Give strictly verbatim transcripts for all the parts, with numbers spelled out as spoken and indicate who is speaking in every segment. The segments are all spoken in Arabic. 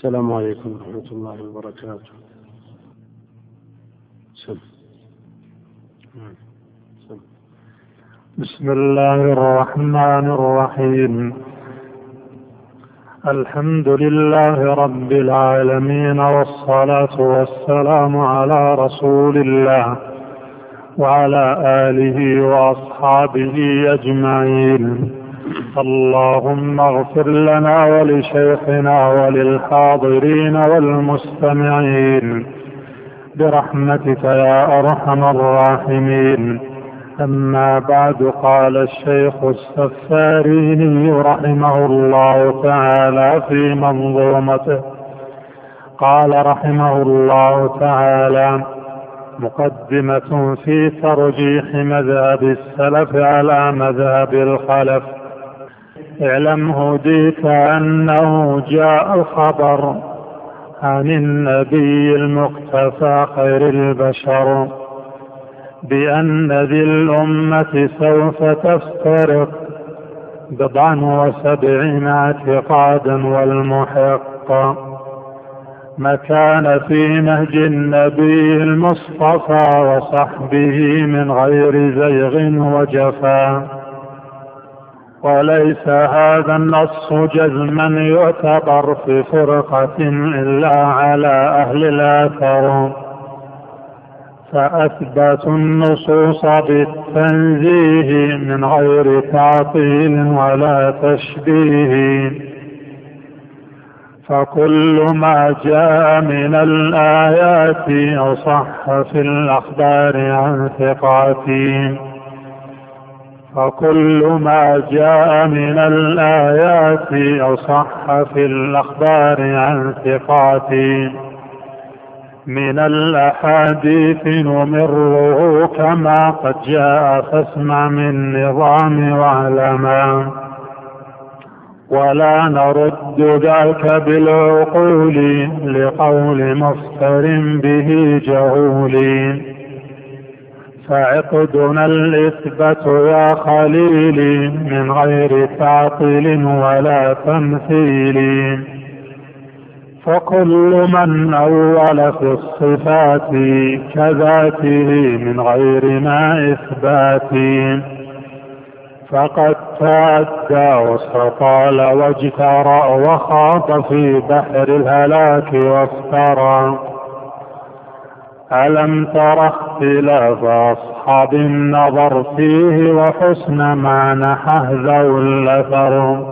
Speaker 1: السلام عليكم ورحمة الله وبركاته. سم. سم.
Speaker 2: بسم الله الرحمن الرحيم. الحمد لله رب العالمين، والصلاة والسلام على رسول الله وعلى آله وأصحابه أجمعين. اللهم اغفر لنا ولشيخنا وللحاضرين والمستمعين برحمتك يا أرحم الراحمين. أما بعد، قال الشيخ السفاريني رحمه الله تعالى في منظومته، قال رحمه الله تعالى: مقدمة في ترجيح مذهب السلف على مذهب الخلف. اعلم هديت أنه جاء الخبر عن النبي المقتفى خير البشر بأن ذي الأمة سوف تفترق بضعا وسبعين اعتقادا، والمحق ما كان في نهج النبي المصطفى وصحبه من غير زيغ وجفا. وليس هذا النص جزما يعتبر في فرقة إلا على أهل الآثر، فأثبتوا النصوص بالتنزيه من غير تعطيل ولا تشبيه. فكل ما جاء من الآيات أو صح في الأخبار عن ثقات فكل ما جاء من الآيات أو صح في الأخبار عن ثقات من الأحاديث نمره كما قد جاء، فاسمع من نظام واعلما، ولا نرد ذاك بالعقول لقول مفتر به جهول. فعقدنا الإثبات يا خليلي من غير تعطيل ولا تمثيل. فكل من أول في الصفات كذاته من غير ما إثبات فقد تعدى واستطال واجترأ وخاض في بحر الهلاك وافترى. ألم تر اختلاف أصحاب النظر فيه وحسن معنى ذوي الأثر،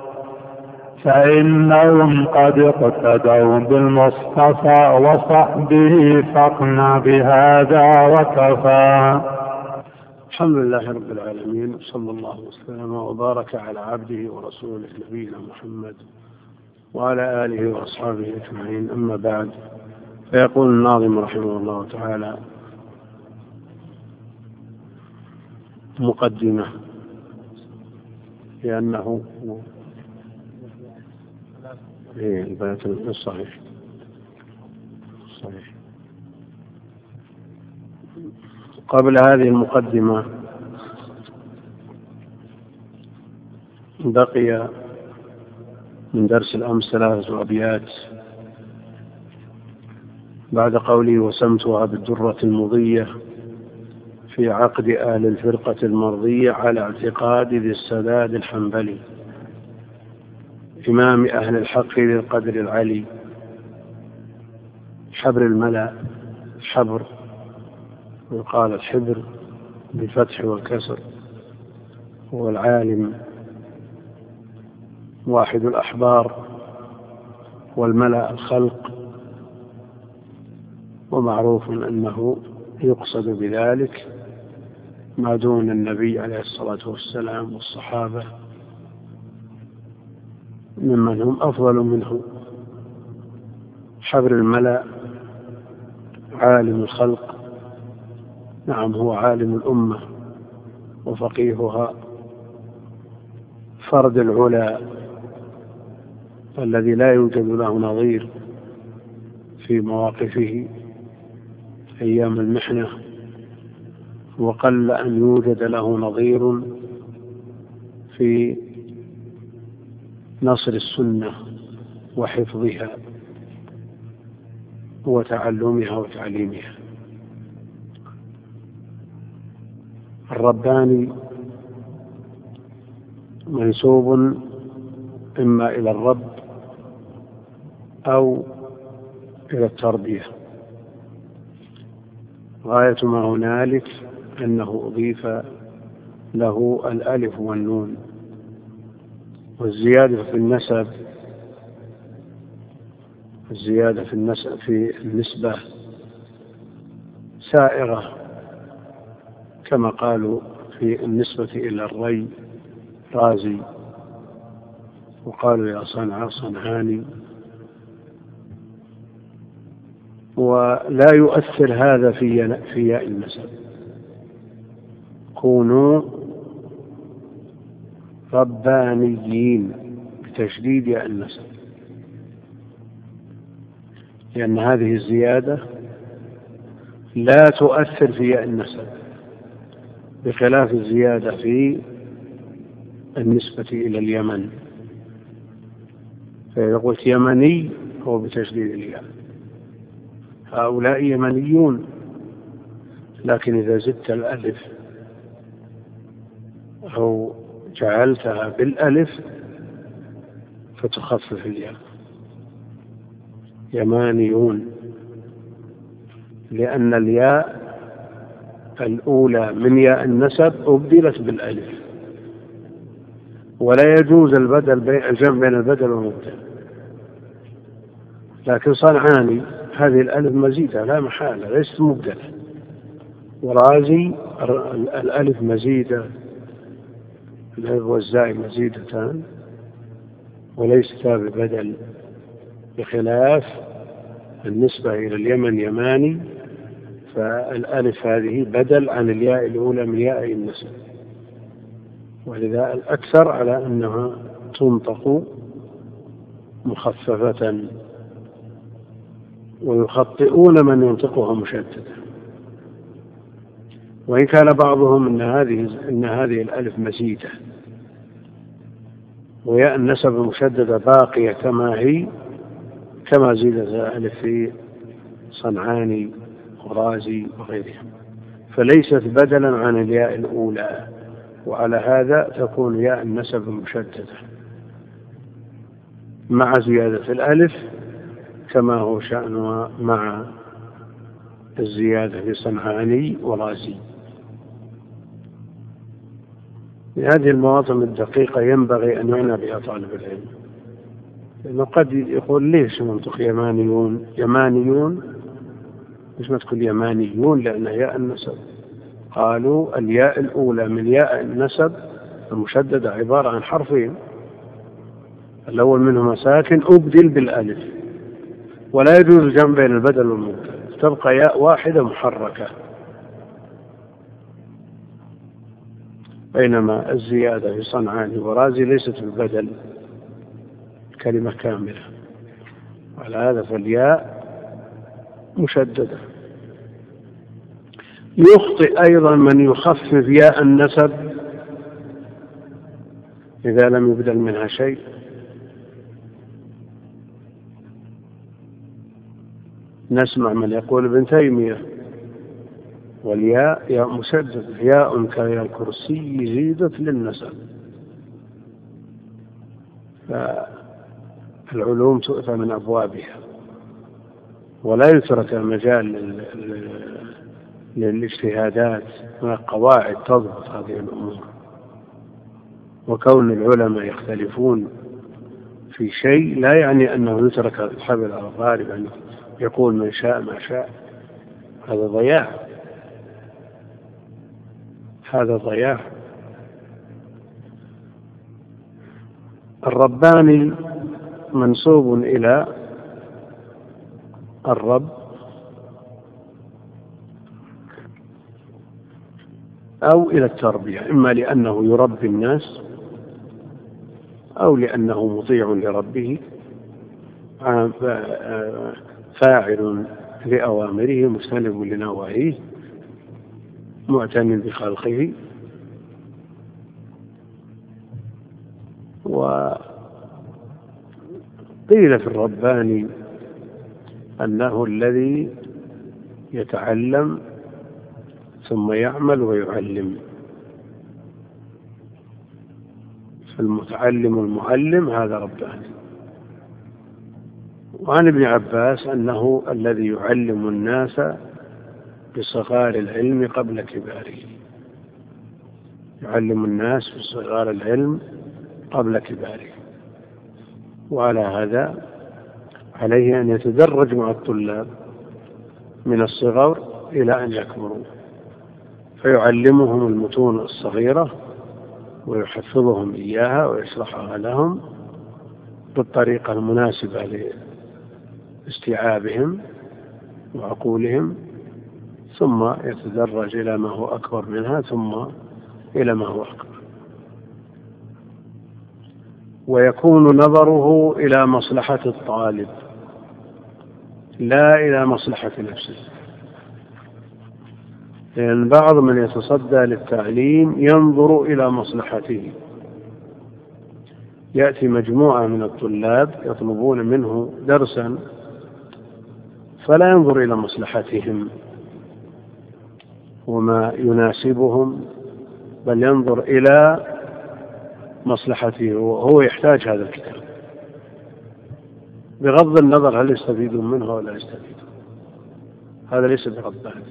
Speaker 2: فإنهم قد اقتدوا بالمصطفى وصحبه، فاقنع بهذا وكفى.
Speaker 1: الحمد لله رب العالمين، صلى الله وسلم وبارك على عبده ورسوله نبينا محمد وعلى آله وأصحابه أجمعين. أما بعد، فيقول الناظم رحمه الله تعالى: مقدمة، لأنه إيه البيت الصحيح صحيح. قبل هذه المقدمة بقي من درس الأمس ثلاثة أبيات بعد قولي: وسمتها بالدرة المضية في عقد أهل الفرقة المرضية على اعتقاد ذي السداد الحنبلي إمام أهل الحق ذي القدر العلي. حبر الملأ، حبر وقال الحبر بالفتح والكسر، هو العالم واحد الأحبار، والملأ الخلق، ومعروف أنه يقصد بذلك ما دون النبي عليه الصلاة والسلام والصحابة ممن هم أفضل منه. حبر الملأ عالم الخلق، نعم هو عالم الأمة وفقيهها، فرد العلا الذي لا يوجد له نظير في مواقفه أيام المحنة، وقل أن يوجد له نظير في نصر السنة وحفظها وتعلمها وتعليمها. الرباني منسوب إما إلى الرب أو إلى التربية، غاية ما هنالك أنه أضيف له الألف والنون. والزيادة في النسب الزيادة في النسب في النسبة سائغة، كما قالوا في النسبة إلى الري رازي، وقالوا يا صنعاء صنعاني. ولا يؤثر هذا في في ياء النسب. كونوا ربانيين بتشديد ياء النسب، لأن هذه الزيادة لا تؤثر في ياء النسب، بخلاف الزيادة في النسبة إلى اليمن، فإذا قلت يمني هو بتشديد الياء، هؤلاء يمنيون، لكن إذا زدت الألف أو جعلتها بالألف فتخفف الياء، يمانيون، لأن الياء الأولى من ياء النسب أبدلت بالألف، ولا يجوز البدل بين الجمع بين البدل والمبدل. لكن صنعاني هذه الألف مزيدة لا محالة، ليست مبدلة. ورازي الألف مزيدة، الألف والزاي مزيدتان وليستا ببدل، بخلاف النسبة إلى اليمن يماني، فالألف هذه بدل عن الياء الأولى من ياء النسب، ولذا الأكثر على أنها تنطق مخففة، ويخطئون من ينطقها مشددة. وإن كان بعضهم إن هذه إن هذه الألف مزيدة وياء النسب المشددة باقية كما هي، كما زيدت الألف في صنعاني ورازي وغيرهم، فليست بدلا عن الياء الأولى، وعلى هذا تكون ياء النسب المشددة مع زيادة الألف، كما هو شأنها مع الزيادة في صنعاني ورازي. هذه المواطن الدقيقة ينبغي أن يعنى بها طالب العلم، لأنه قد يقول ليش منطق يمانيون يمانيون ليش ما تقول يمانيون؟ لأن ياء النسب، قالوا الياء الأولى من ياء النسب المشددة عبارة عن حرفين، الأول منهما ساكن أبدل بالألف، ولا يجوز الجمع بين البدل والمبدل، تبقى ياء واحدة محركة. بينما الزيادة في صنعاني ورازي ليست بالبدل، كلمة كاملة، وعلى هذا فالياء مشددة. يخطئ أيضا من يخفف ياء النسب إذا لم يبدل منها شيء، نسمع من يقول ابن تيمية والياء ياء مشدد، ياء كياء الكرسي زيدت للنسب. فالعلوم تؤتى من أبوابها، ولا يترك المجال للاجتهادات، من القواعد تضبط هذه الأمور. وكون العلماء يختلفون في شيء لا يعني أنه يترك الحبل على الغارب، أنه يقول من شاء ما شاء، هذا ضياع، هذا ضياع. الرباني منسوب إلى الرب أو إلى التربية، إما لأنه يربي الناس أو لأنه مطيع لربه، فاعل لأوامره مستنب لنواهيه، معتن بخلقه. وقيل في الرباني أنه الذي يتعلم ثم يعمل ويعلم، فالمتعلم المعلم هذا رباني. وعن ابن عباس أنه الذي يعلم الناس بصغار العلم قبل كباره، يعلم الناس بصغار العلم قبل كباره. وعلى هذا عليه أن يتدرج مع الطلاب من الصغر إلى أن يكبروا، فيعلمهم المتون الصغيرة ويحفظهم إياها ويشرحها لهم بالطريقة المناسبة لاستيعابهم وعقولهم، ثم يتدرج إلى ما هو أكبر منها، ثم إلى ما هو أكبر. ويكون نظره إلى مصلحة الطالب لا إلى مصلحة نفسه، لأن بعض من يتصدى للتعليم ينظر إلى مصلحته. يأتي مجموعة من الطلاب يطلبون منه درسا فلا ينظر إلى مصلحتهم وما يناسبهم، بل ينظر إلى مصلحته، وهو يحتاج هذا الكتاب بغض النظر هل يستفيدون منه ولا يستفيدون. هذا ليس برباني،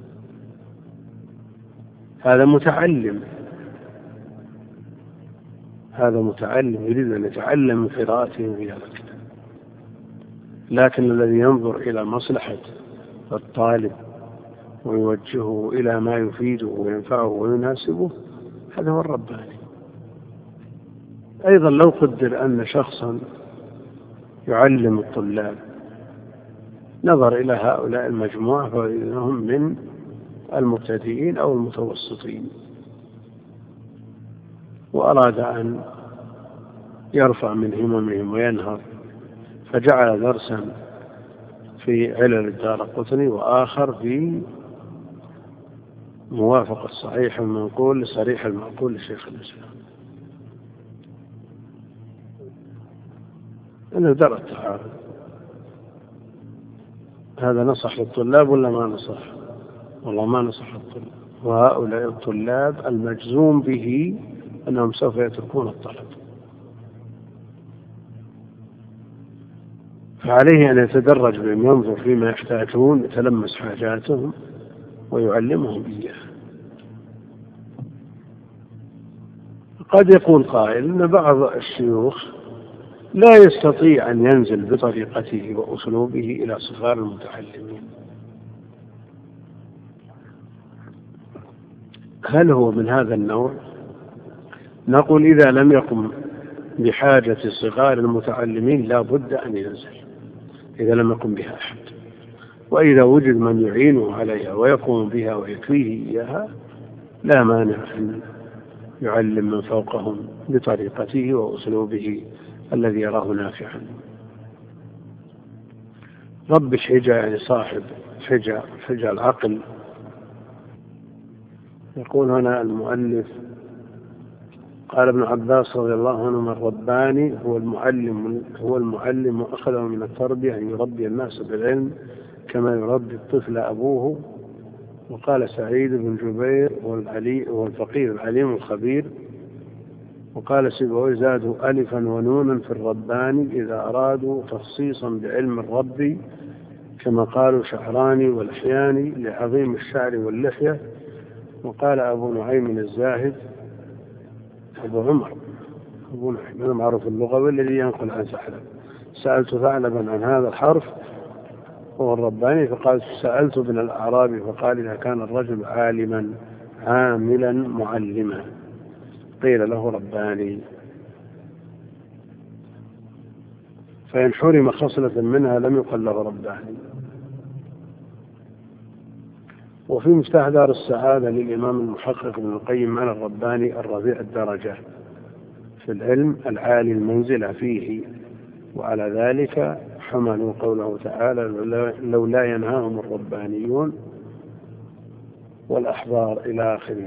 Speaker 1: هذا متعلم، هذا متعلم يريد أن يتعلم من قراءته في هذا الكتاب. لكن الذي ينظر إلى مصلحة الطالب ويوجهه إلى ما يفيده وينفعه ويناسبه هذا هو الرباني. أيضا لو قدر أن شخصا يعلم الطلاب نظر إلى هؤلاء المجموعة فإنهم من المبتدئين أو المتوسطين، وأراد أن يرفع من هممهم وينهض، فجعل درسا في علل الدارقطني وآخر في موافقة الصحيح المنقول لصريح المعقول لشيخ الإسلام، أنه درى التعارض. هذا نصح للطلاب ولا ما نصح؟ والله ما نصح الطلاب. وهؤلاء الطلاب المجزوم به أنهم سوف يتركون الطلب، فعليه أن يتدرج بهم، ينظر فيما يحتاجون، يتلمس حاجاتهم ويعلمهم إياه. قد يقول قائل أن بعض الشيوخ لا يستطيع أن ينزل بطريقته وأسلوبه إلى صغار المتعلمين. هل هو من هذا النوع؟ نقول إذا لم يقم بحاجة صغار المتعلمين لا بد أن ينزل، إذا لم يقم بها أحد. وإذا وجد من يعينه عليها ويقوم بها ويكفيه إياها لا مانع أن يعلم من فوقهم بطريقته وأسلوبه الذي يراه نافعا. رب الحجة يعني صاحب حجة، حجة العقل. يقول هنا المؤلف قال ابن عباس رضي الله عنه: الرباني هو المعلم هو المعلم وأخذه من التربية أن يربي الناس بالعلم كما يربي الطفل أبوه. وقال سعيد بن جبير والعلي والفقيه العليم الخبير. وقال سيبويه: زادوا ألفا ونونا في الرباني إذا أرادوا تخصيصا بعلم الرب، كما قالوا شعراني والحياني لعظيم الشعر واللحية. وقال أبو نعيم الزاهد أبو عمر أبو نعيم المعروف اللغوي الذي ينقل عن ثعلب: سألت ثعلبا عن هذا الحرف هو الرباني، فقال: سألت ابن الأعرابي فقال: إذا كان الرجل عالما عاملا معلما قيل له رباني. فإن حرم خصلة منها لم يقل له رباني. وفي مفتاح دار السعادة للإمام المحقق ابن القيم عن الرباني: الرفيع الدرجة في العلم العالي المنزلة فيه. وعلى ذلك حملوا قوله تعالى: لولا ينهاهم الربانيون والأحبار إلى آخره.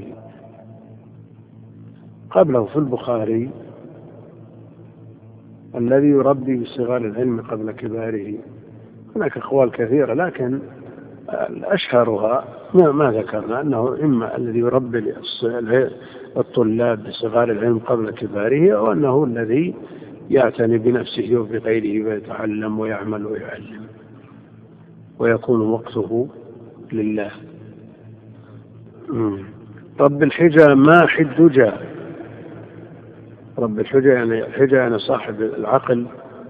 Speaker 1: قبله في البخاري: الذي يربي بصغار العلم قبل كباره هناك أقوال كثيرة، لكن أشهرها ما, ما ذكرنا أنه إما الذي يربي الطلاب بصغار العلم قبل كباره، أو أنه الذي يعتني بنفسه وبغيره ويتعلم ويعمل ويعلم ويكون وقته لله. رب الحجى ماحي الدجى. رب الحجى يعني الحجى يعني صاحب العقل،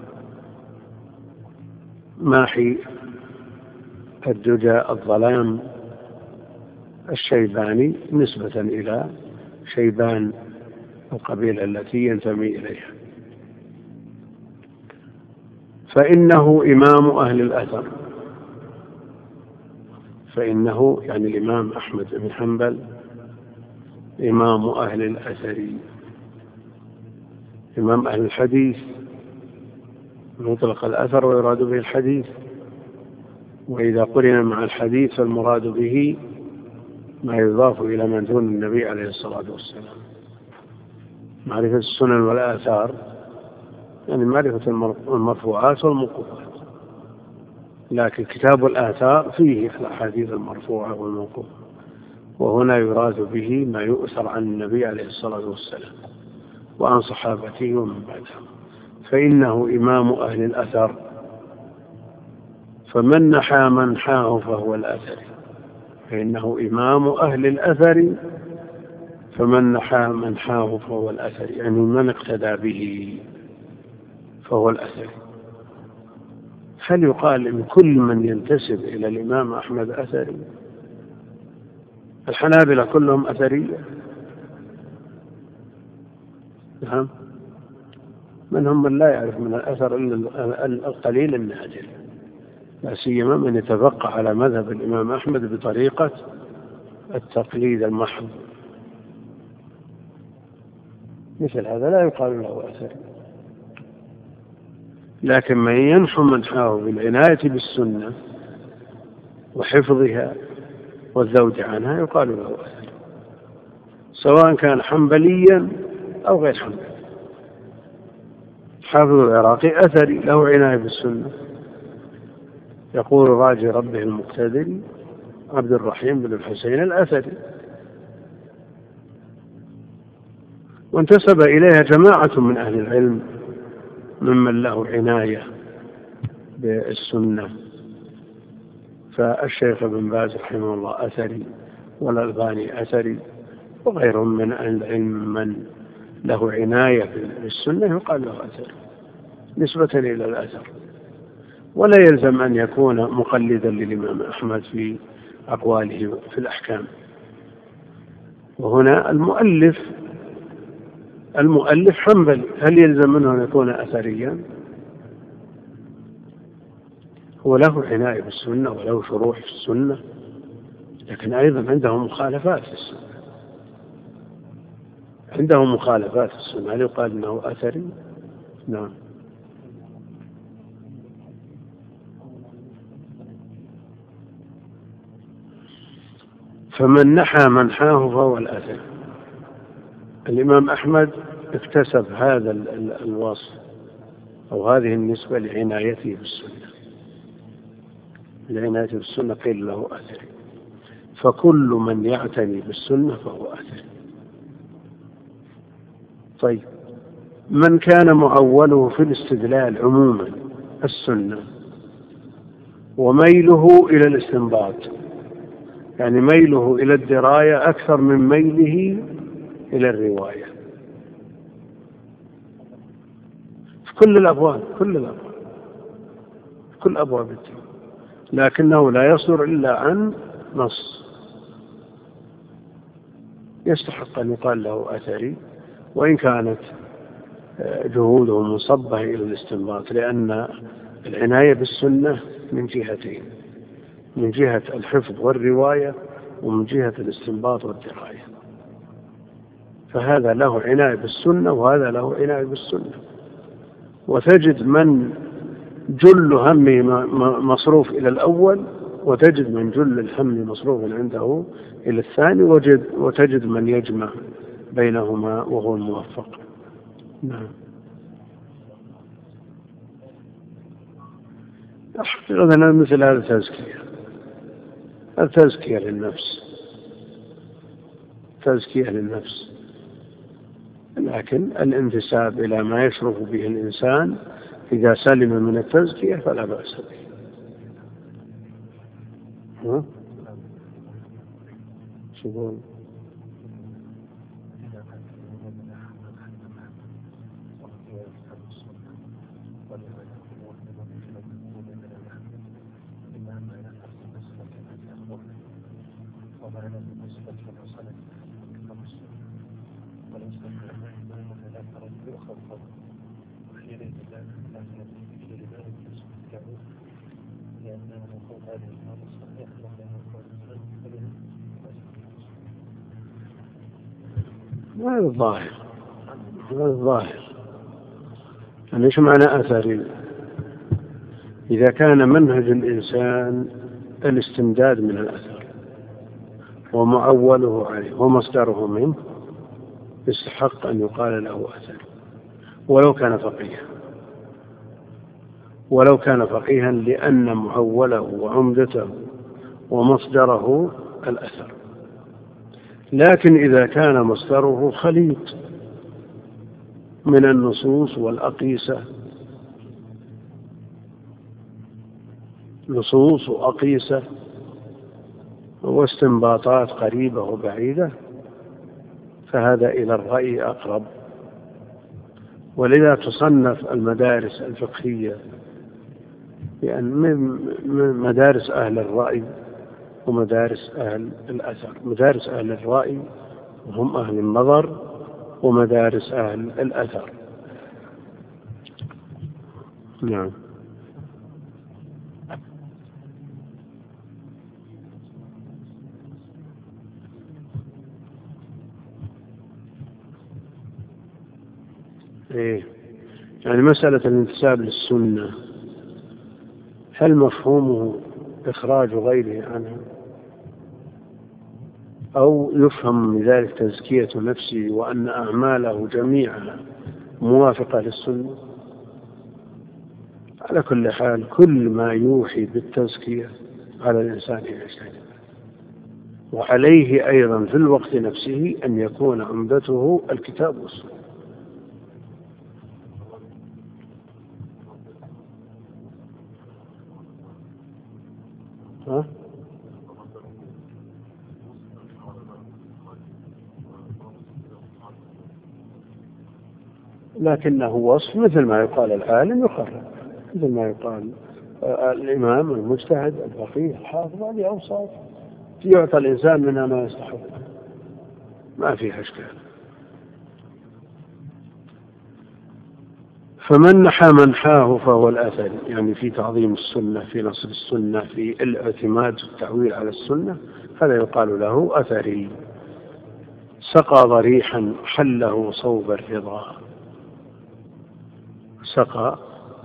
Speaker 1: ماحي الدجى الظلام الشيباني نسبة إلى شيبان القبيلة التي ينتمي إليها. فإنه إمام أهل الأثر. فإنه يعني الإمام أحمد بن حنبل إمام أهل الأثر، إمام أهل الحديث. مطلق الأثر ويراد به الحديث، وإذا قرن مع الحديث فالمراد به ما يضاف إلى من دون النبي عليه الصلاة والسلام. معرفة السنن والآثار يعني معرفة المرفوعات والموقوفات، لكن كتاب الآثار فيه الأحاديث المرفوعة والموقوفة، وهنا يراد به ما يؤثر عن النبي عليه الصلاة والسلام وعن صحابته ومن بعدهم. فإنه إمام أهل الأثر، فمن نحى منحاه فهو الأثر. فإنه إمام أهل الأثر، فمن نحى منحاه فهو الأثر، يعني من اقتدى به فهو الأثر. هل يقال إن كل من ينتسب إلى الإمام أحمد أثري؟ الحنابلة كلهم أثرية. نعم، من هم من لا يعرف من الأثر إلا القليل النادر، لا سيما من يتفقه على مذهب الإمام أحمد بطريقة التقليد المحض. مثل هذا لا يقال له أثري. لكن من ينحو منحاه بالعناية بالسنة وحفظها والذود عنها يقال له أثري، سواء كان حنبليا أو غير حنبلي. حافظ العراقي أثري له عناية بالسنة، يقول راجي ربه المقتدر عبد الرحيم بن الحسين الأثري، وانتسب إليها جماعة من أهل العلم ممن له عناية بالسنة. فالشيخ ابن باز رحمه الله أثري، والألباني أثري، وغيرهم من أهل العلم من له عناية بالسنة يقال له أثر نسبة إلى الأثر، ولا يلزم أن يكون مقلدا للإمام أحمد في أقواله في الأحكام. وهنا المؤلف المؤلف حنبلي، هل يلزم منه أن يكون أثريا؟ هو له عناية بالسنة وله شروح في السنة، لكن أيضا عندهم مخالفات في السنة، عندهم مخالفات في السنة، هل يقال أنه أثري؟ نعم. فمن نحى منحاه فهو الأثر. الإمام أحمد اكتسب هذا الوصف أو هذه النسبة لعنايته بالسنة، لعنايته بالسنة قيل له أثري. فكل من يعتني بالسنة فهو أثري. طيب، من كان معوله في الاستدلال عموما السنة وميله إلى الاستنباط، يعني ميله إلى الدراية أكثر من ميله إلى الرواية في كل الأبواب كل الأبواب كل أبواب الدين، لكنه لا يصدر إلا عن نص يستحق أن يقال له أثري، وإن كانت جهوده مصبة إلى الاستنباط، لأن العناية بالسنة من جهتين، من جهة الحفظ والرواية ومن جهة الاستنباط والدراية. فهذا له عناية بالسنة وهذا له عناية بالسنة. وتجد من جل همه مصروف إلى الأول، وتجد من جل الهم مصروف عنده إلى الثاني، وتجد من يجمع بينهما وهو الموفق. نعم. حقيقة مثل هذا تزكية، التزكية للنفس، تزكية للنفس، لكن الانتساب إلى ما يشرف به الإنسان إذا سلم من التزكية فلا بأس به. ها؟ شكرا. هذا الظاهر، هذا الظاهر. يعني إيش معنى أثري؟ إذا كان منهج الإنسان الاستمداد من الأثر ومعوله عليه ومصدره منه، يستحق أن يقال له أثر ولو كان فقيها، ولو كان فقيها لأن معوله وعمدته ومصدره الأثر. لكن إذا كان مصدره خليط من النصوص والأقيسة، نصوص وأقيسة واستنباطات قريبة وبعيدة، فهذا إلى الرأي أقرب. ولذا تصنف المدارس الفقهية لأن من مدارس أهل الرأي ومدارس أهل الأثر. مدارس أهل الرأي هم أهل النظر، ومدارس أهل الأثر. نعم. إيه، يعني مسألة الانتساب للسنة هل مفهومه إخراج غيره عنها، أو يفهم من ذلك تزكية نفسه وأن أعماله جميعها موافقة للسنة؟ على كل حال كل ما يوحي بالتزكية على الإنسان يجتنبه، وعليه أيضا في الوقت نفسه أن يكون عمدته الكتاب والسنة. ها؟ لكنه وصف مثل ما يقال العالم يقرر، مثل ما يقال الإمام المجتهد الفقيه الحافظ، هذه أوصاف يعطى الإنسان منها ما يستحق، ما فيها إشكال. فمن نحى منحاه فهو الأثر، يعني في تعظيم السنة، في نصر السنة، في الاعتماد والتعويل على السنة، هذا يقال له أثري. سقى ضريحا حله صوب الرضا. سقى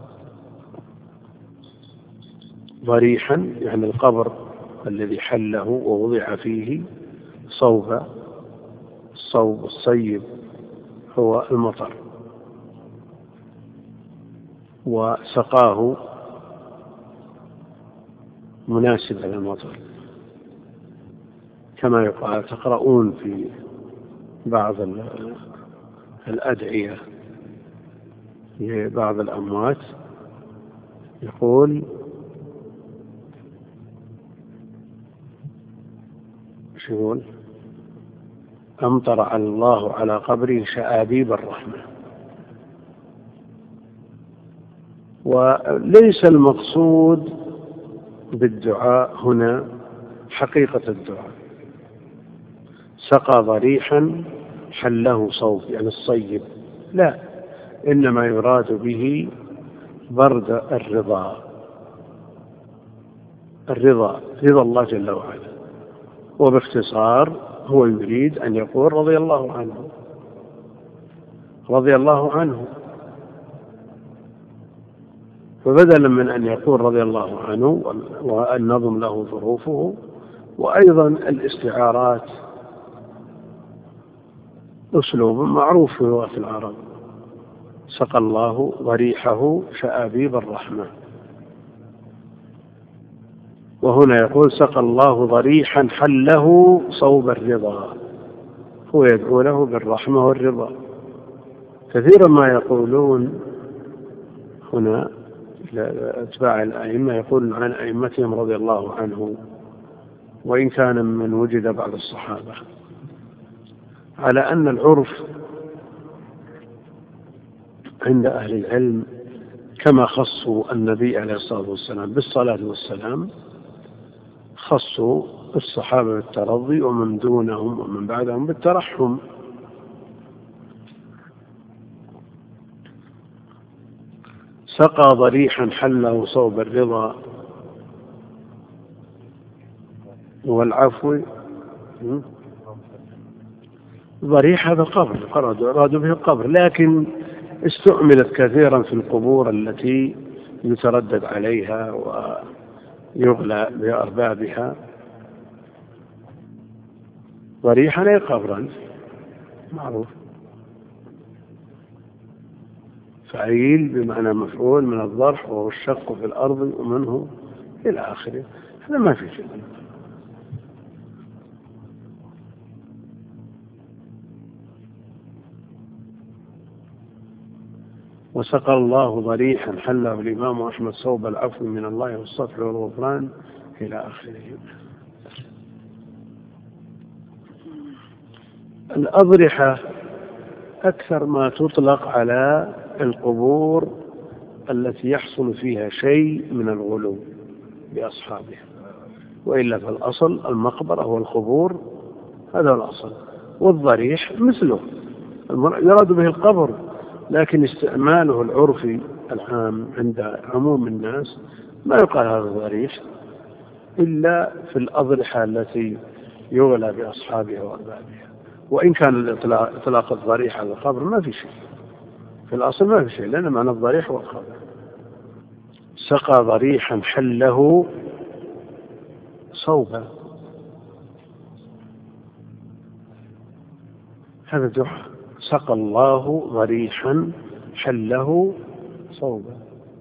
Speaker 1: ضريحا يعني القبر الذي حله ووضع فيه صوب، الصوب الصيب هو المطر، وسقاه مناسبا للمطر، كما يقال تقرؤون في بعض الأدعية لبعض الأموات يقول شو يقول؟ أمطر الله على قبره شآبيب الرحمة. وليس المقصود بالدعاء هنا حقيقة الدعاء. سقى ضريحا حله صوب يعني الصيب، لا، إنما يراد به برد الرضا، الرضا رضا الله جل وعلا. وباختصار هو يريد أن يقول رضي الله عنه، رضي الله عنه. فبدلا من أن يقول رضي الله عنه والنظم له ظروفه، وأيضا الاستعارات أسلوب معروف في لغة العرب. سقى الله ضريحه شآبيب الرحمة، وهنا يقول سقى الله ضريحا حله صوب الرضا، هو يدعو له بالرحمة والرضا. كثيرا ما يقولون هنا أتباع الأئمة يقولون عن أئمتهم رضي الله عنه، وإن كان من وجد بعض الصحابة، على أن العرف عند أهل العلم كما خصوا النبي عليه الصلاة والسلام بالصلاة والسلام خصوا الصحابة بالترضي، ومن دونهم ومن بعدهم بالترحم. سقى ضريحا حله صوب الرضا والعفو. ضريح هذا قبر، أرادوا به القبر، لكن استعملت كثيرا في القبور التي يتردد عليها ويغلى بأربابها. ضريحا أي قبرا معروف، فعيل بمعنى مفعول من الضرح، وهو الشق في الأرض ومنه إلى آخره، هذا ما في شيء. وسقى الله ضريحا حله الإمام أحمد صوب العفو من الله والصفح والغفران إلى آخره. الأضرحة أكثر ما تطلق على القبور التي يحصل فيها شيء من الغلو بأصحابها، وإلا فالأصل المقبرة والقبور، هذا الأصل. والضريح مثله يراد به القبر، لكن استعماله العرفي العام عند عموم الناس ما يقال هذا ضريح إلا في الأضرحة التي يغلى بأصحابها وأربابها. وإن كان الإطلاق إطلاق الضريح على القبر ما في شيء، في الأصل ما في شيء، لأن معنى الضريح هو القبر. سقى ضريحا حله صوبا، هذا دعاء. سقى الله ضريحا حله صوبا.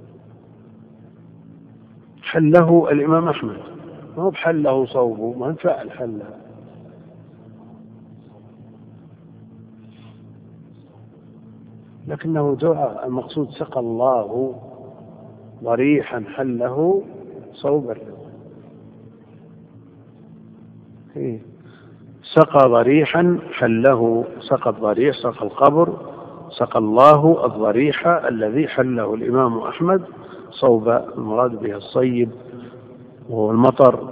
Speaker 1: حله الإمام أحمد، ما هو بحله صوبه، ما فعل حله. لكنه دعاء، المقصود سقى الله ضريحا حله صوب الرضا. إيه؟ سقى ضريحا حله، سقى الضريح، سقى القبر، سقى الله الضريح الذي حله الإمام أحمد صوب، المراد به الصيب وهو المطر،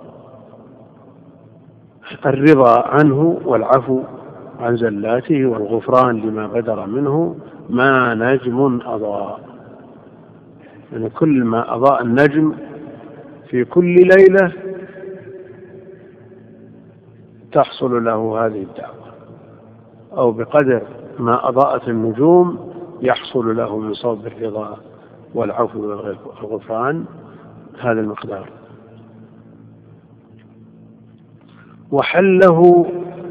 Speaker 1: الرضا عنه والعفو عن زلاته والغفران لما بدر منه ما نجم أضاء. يعني كل ما أضاء النجم في كل ليلة تحصل له هذه الدعوة، أو بقدر ما أضاءت النجوم يحصل له من صوب الرضا والعفو والغفران هذا المقدار. وحله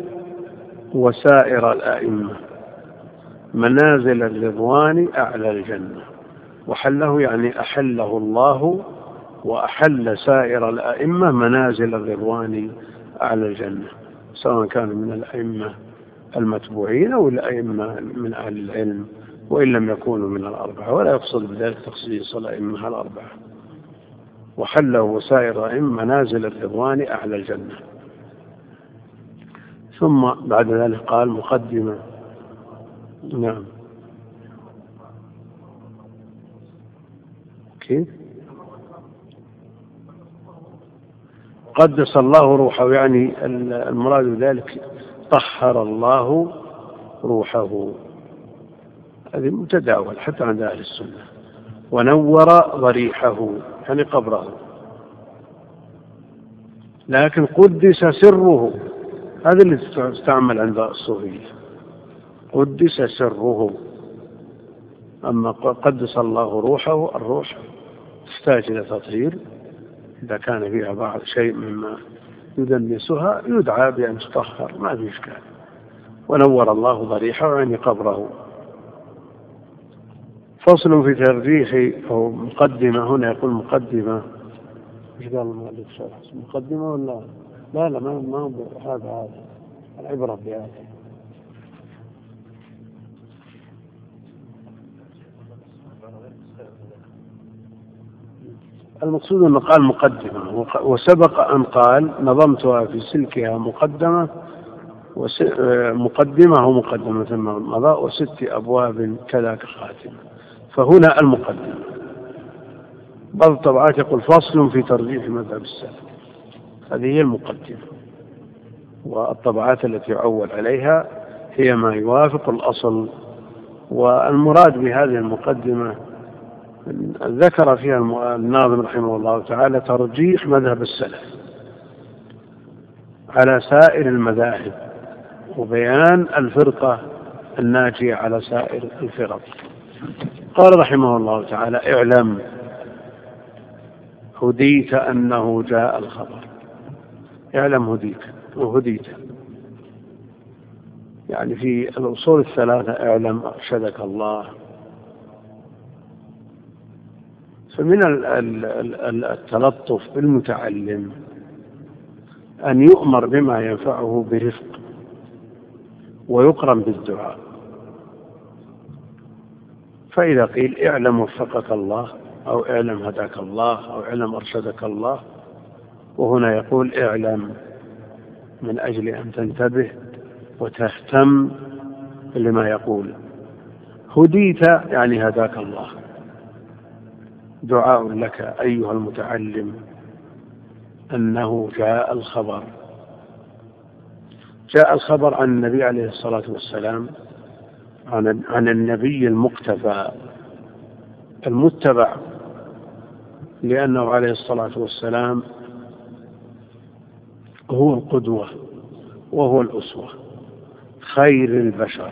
Speaker 1: وسائر الأئمة منازل الرضوان أعلى الجنة. وحله يعني أحله الله، وأحل سائر الأئمة منازل الرضوان أعلى الجنة، سواء كانوا من الأئمة المتبوعين أو الأئمة من أهل العلم، وإن لم يكونوا من الأربعة، ولا يقصد بذلك تخصيص الأئمة الأربعة. وحله وسائر الأئمة منازل الرضوان أعلى الجنة. ثم بعد ذلك قال مقدمة. نعم، كيف؟ قدس الله روحه، يعني المراد بذلك طهر الله روحه، هذه متداول حتى عند أهل السنة. ونور ضريحه يعني قبره، لكن قدس سره، هذا اللي تستعمل عند الصوفية، قدس سره. أما قدس الله روحه، الروح تحتاج إلى تطهير، إذا كان فيها بعض شيء مما يدنسها يدعى بأن تطهر، ما في إشكال. ونور الله ضريحه يعني قبره. فصل في ترجيح أو مقدمة، هنا يقول مقدمة إيش قال المؤلف شرح مقدمة ولا لا؟ لا ما ما هذا هذا العبرة بهذا. المقصود أنه قال مقدمة، وسبق أن قال نظمتها في سلكها مقدمة مقدمة ومقدمة ثم مضى وست أبواب كذاك خاتمة. فهنا المقدمة. بعض الطبعات يقول فصل في ترجيح مذهب السلف، هذه هي المقدمة. والطبعات التي يعول عليها هي ما يوافق الأصل. والمراد بهذه المقدمة ذكر فيها الناظم رحمه الله تعالى ترجيح مذهب السلف على سائر المذاهب وبيان الفرقة الناجية على سائر الفرق. قال رحمه الله تعالى اعلم هديت أنه جاء الخبر. اعلم هديت وهديت يعني في الأصول الثلاثة اعلم أرشدك الله. فمن التلطف بالمتعلم أن يؤمر بما ينفعه برفق ويقرن بالدعاء. فإذا قيل اعلم وفقك الله أو اعلم هداك الله أو اعلم أرشدك الله، وهنا يقول اعلم من أجل أن تنتبه وتهتم لما يقول. هديت يعني هداك الله، دعاء لك أيها المتعلم أنه جاء الخبر. جاء الخبر عن النبي عليه الصلاة والسلام، عن, عن النبي المقتفى المتبع، لأنه عليه الصلاة والسلام هو القدوة وهو الأسوة، خير البشر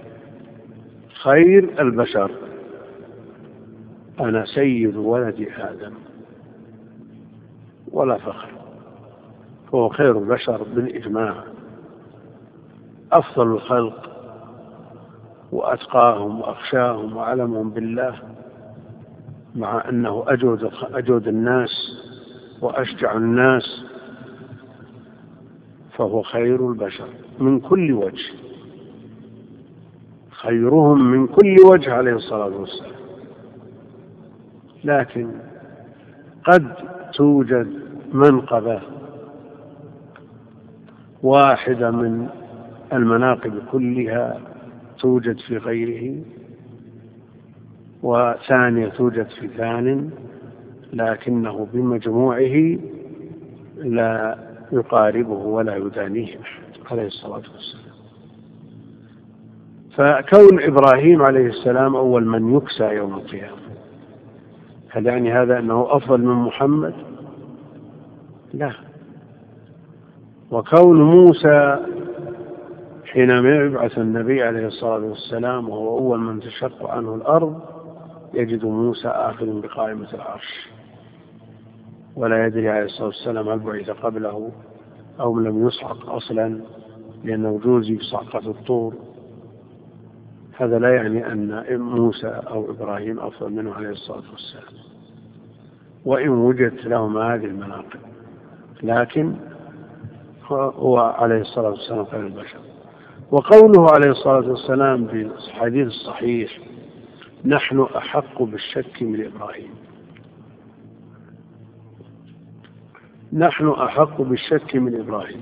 Speaker 1: خير البشر. أنا سيد ولد آدم ولا فخر، هو خير البشر بالإجماع، أفضل الخلق وأتقاهم وأخشاهم وأعلمهم بالله، مع أنه أجود, أجود الناس وأشجع الناس، فهو خير البشر من كل وجه، خيرهم من كل وجه عليه الصلاة والسلام. لكن قد توجد منقبة واحدة من المناقب كلها توجد في غيره، وثانية توجد في ثان، لكنه بمجموعه لا يقاربه ولا يدانيه عليه الصلاة والسلام. فكون إبراهيم عليه السلام أول من يكسى يوم القيامة، هل يعني هذا أنه أفضل من محمد؟ لا. وكون موسى حينما يبعث النبي عليه الصلاة والسلام وهو أول من تشق عنه الأرض، يجد موسى آخذ بقائمة العرش، ولا يدري عليه الصلاة والسلام هل بعث قبله أو لم يصعق أصلا، لأنه جوزي في صعقة الطور. هذا لا يعني أن موسى أو إبراهيم أفضل منه عليه الصلاة والسلام، وإن وجدت لهم هذه المناقب، لكن هو عليه الصلاة والسلام خير البشر. وقوله عليه الصلاة والسلام في الحديث الصحيح نحن أحق بالشك من إبراهيم، نحن أحق بالشك من إبراهيم،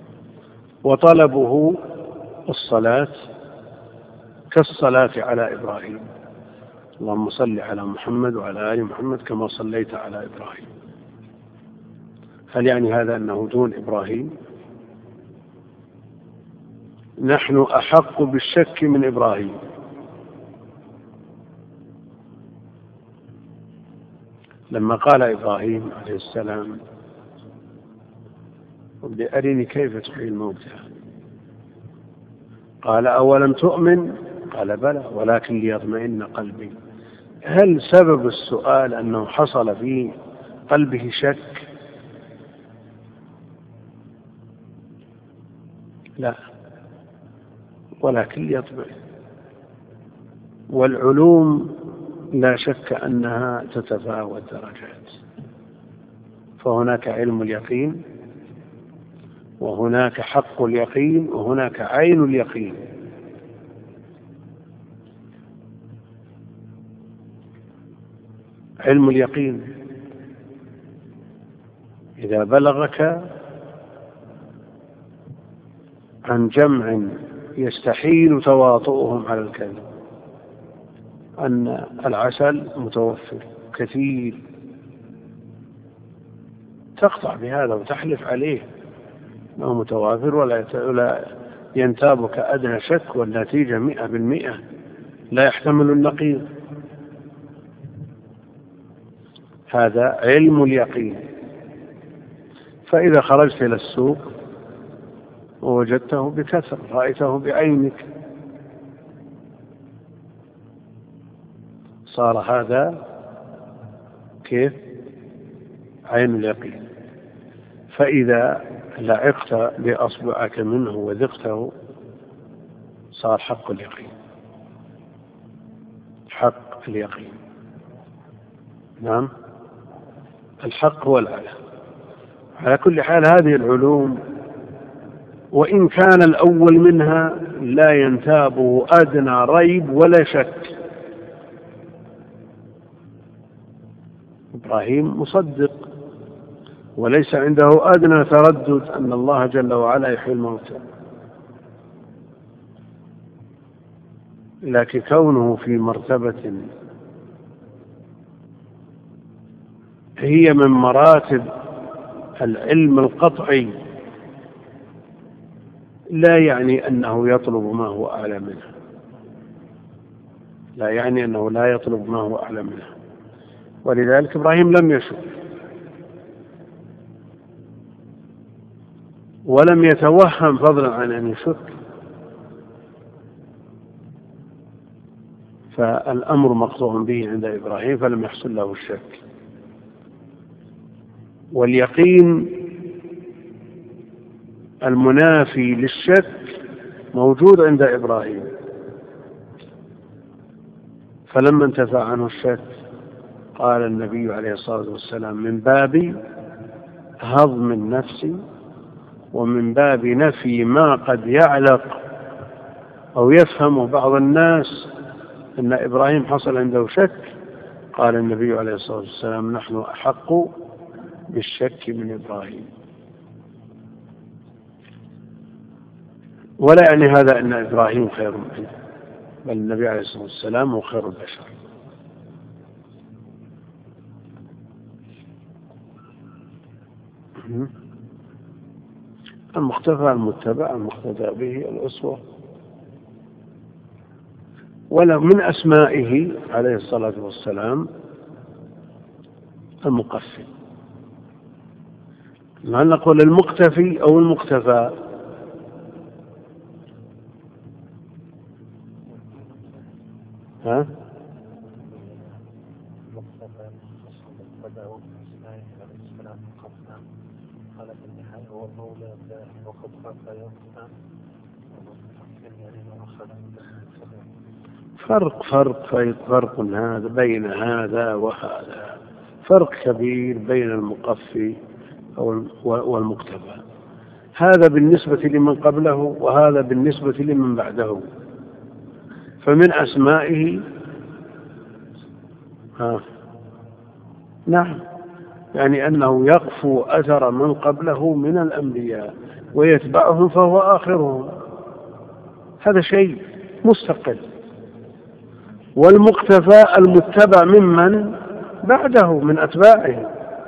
Speaker 1: وطلبه الصلاة كالصلاة على إبراهيم، اللهم صل على محمد وعلى آل محمد كما صليت على إبراهيم. هل يعني هذا أنه دون إبراهيم؟ نحن أحق بالشك من إبراهيم. لما قال إبراهيم عليه السلام رب أرني كيف تحيي الموتى، قال أولم تؤمن؟ قال بلى ولكن ليطمئن قلبي. هل سبب السؤال أنه حصل في قلبه شك؟ لا، ولكن ليطمئن. والعلوم لا شك أنها تتفاوت درجات، فهناك علم اليقين، وهناك حق اليقين، وهناك عين اليقين. علم اليقين إذا بلغك عن جمع يستحيل تواطؤهم على الكذب أن العسل متوفر كثير، تقطع بهذا وتحلف عليه أنه متوافر ولا ينتابك أدنى شك، والنتيجة مئة بالمئة لا يحتمل النقيض. هذا علم اليقين. فإذا خرجت إلى السوق ووجدته بكثرة، رأيته بعينك، صار هذا كيف؟ عين اليقين. فإذا لعقت بأصبعك منه وذقته صار حق اليقين، حق اليقين. نعم، الحق هو الأعلى. على كل حال هذه العلوم وإن كان الأول منها لا ينتابه أدنى ريب ولا شك. إبراهيم مصدق وليس عنده أدنى تردد أن الله جل وعلا يحيي الموتى، لكن كونه في مرتبة هي من مراتب العلم القطعي لا يعني أنه يطلب ما هو أعلى منه، لا يعني أنه لا يطلب ما هو أعلى منه. ولذلك إبراهيم لم يشك ولم يتوهم فضلا عن أن يشك، فالأمر مقطوع به عند إبراهيم فلم يحصل له الشك. واليقين المنافي للشك موجود عند إبراهيم، فلما انتفى عنه الشك قال النبي عليه الصلاة والسلام من باب هضم النفس ومن باب نفي ما قد يعلق أو يفهم بعض الناس أن إبراهيم حصل عنده شك، قال النبي عليه الصلاة والسلام نحن أحق بالشك من إبراهيم. ولا يعني هذا أن إبراهيم خير منه، بل النبي عليه الصلاة والسلام هو خير البشر. المختفى المتبع المقتدى به الأسوة. ولا من أسمائه عليه الصلاة والسلام المقفي. هل نقول المقتفي أو المقتفى؟ ها؟ فرق فرق فرق هذا بين هذا وهذا، فرق كبير بين المقفي والمقتفى. هذا بالنسبة لمن قبله وهذا بالنسبة لمن بعده. فمن أسمائه ها نعم يعني أنه يقفو أثر من قبله من الأنبياء ويتبعهم فهو آخرهم، هذا شيء مستقل. والمقتفى المتبع ممن بعده من أتباعه،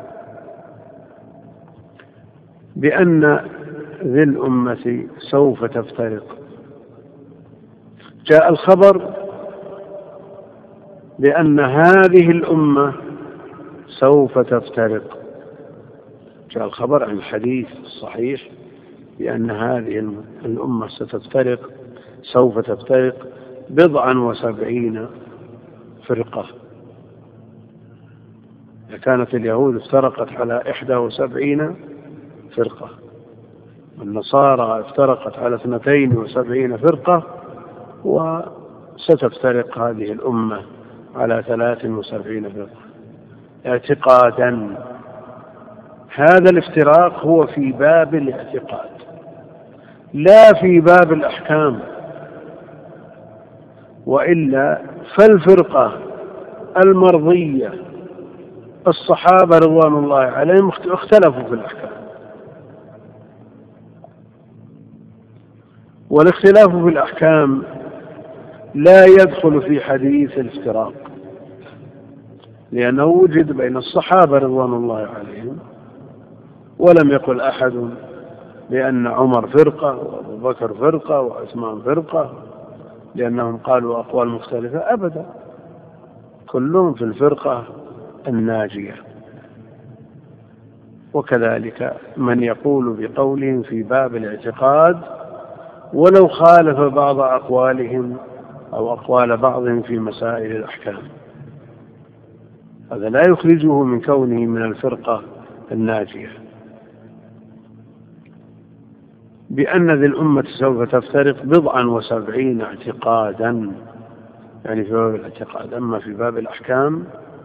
Speaker 1: بأن ذي الأمة سوف تفترق. جاء الخبر بأن هذه الأمة سوف تفترق، جاء الخبر عن الحديث الصحيح بأن هذه الأمة ستفترق سوف تفترق بضعا وسبعين فرقة. كانت اليهود افترقت على إحدى وسبعين فرقة، والنصارى افترقت على اثنتين وسبعين فرقة، وستفترق هذه الأمة على ثلاث وسبعين فرقة اعتقادا. هذا الافتراق هو في باب الاعتقاد لا في باب الأحكام، وإلا فالفرقة المرضية الصحابة رضوان الله عليهم اختلفوا في الأحكام، والاختلاف في الأحكام لا يدخل في حديث الافتراق، لأنه وجد بين الصحابة رضوان الله عليهم، ولم يقل أحد بأن عمر فرقة وأبو بكر فرقة وعثمان فرقة لأنهم قالوا أقوال مختلفة، أبدا، كلهم في الفرقة الناجية. وكذلك من يقول بقولهم في باب الاعتقاد ولو خالف بعض أقوالهم أو أقوال بعضهم في مسائل الأحكام، هذا لا يخرجه من كونه من الفرقة الناجية. بأن ذي الأمة سوف تفترق بضعا وسبعين اعتقادا، يعني في باب الاعتقاد. أما في باب الأحكام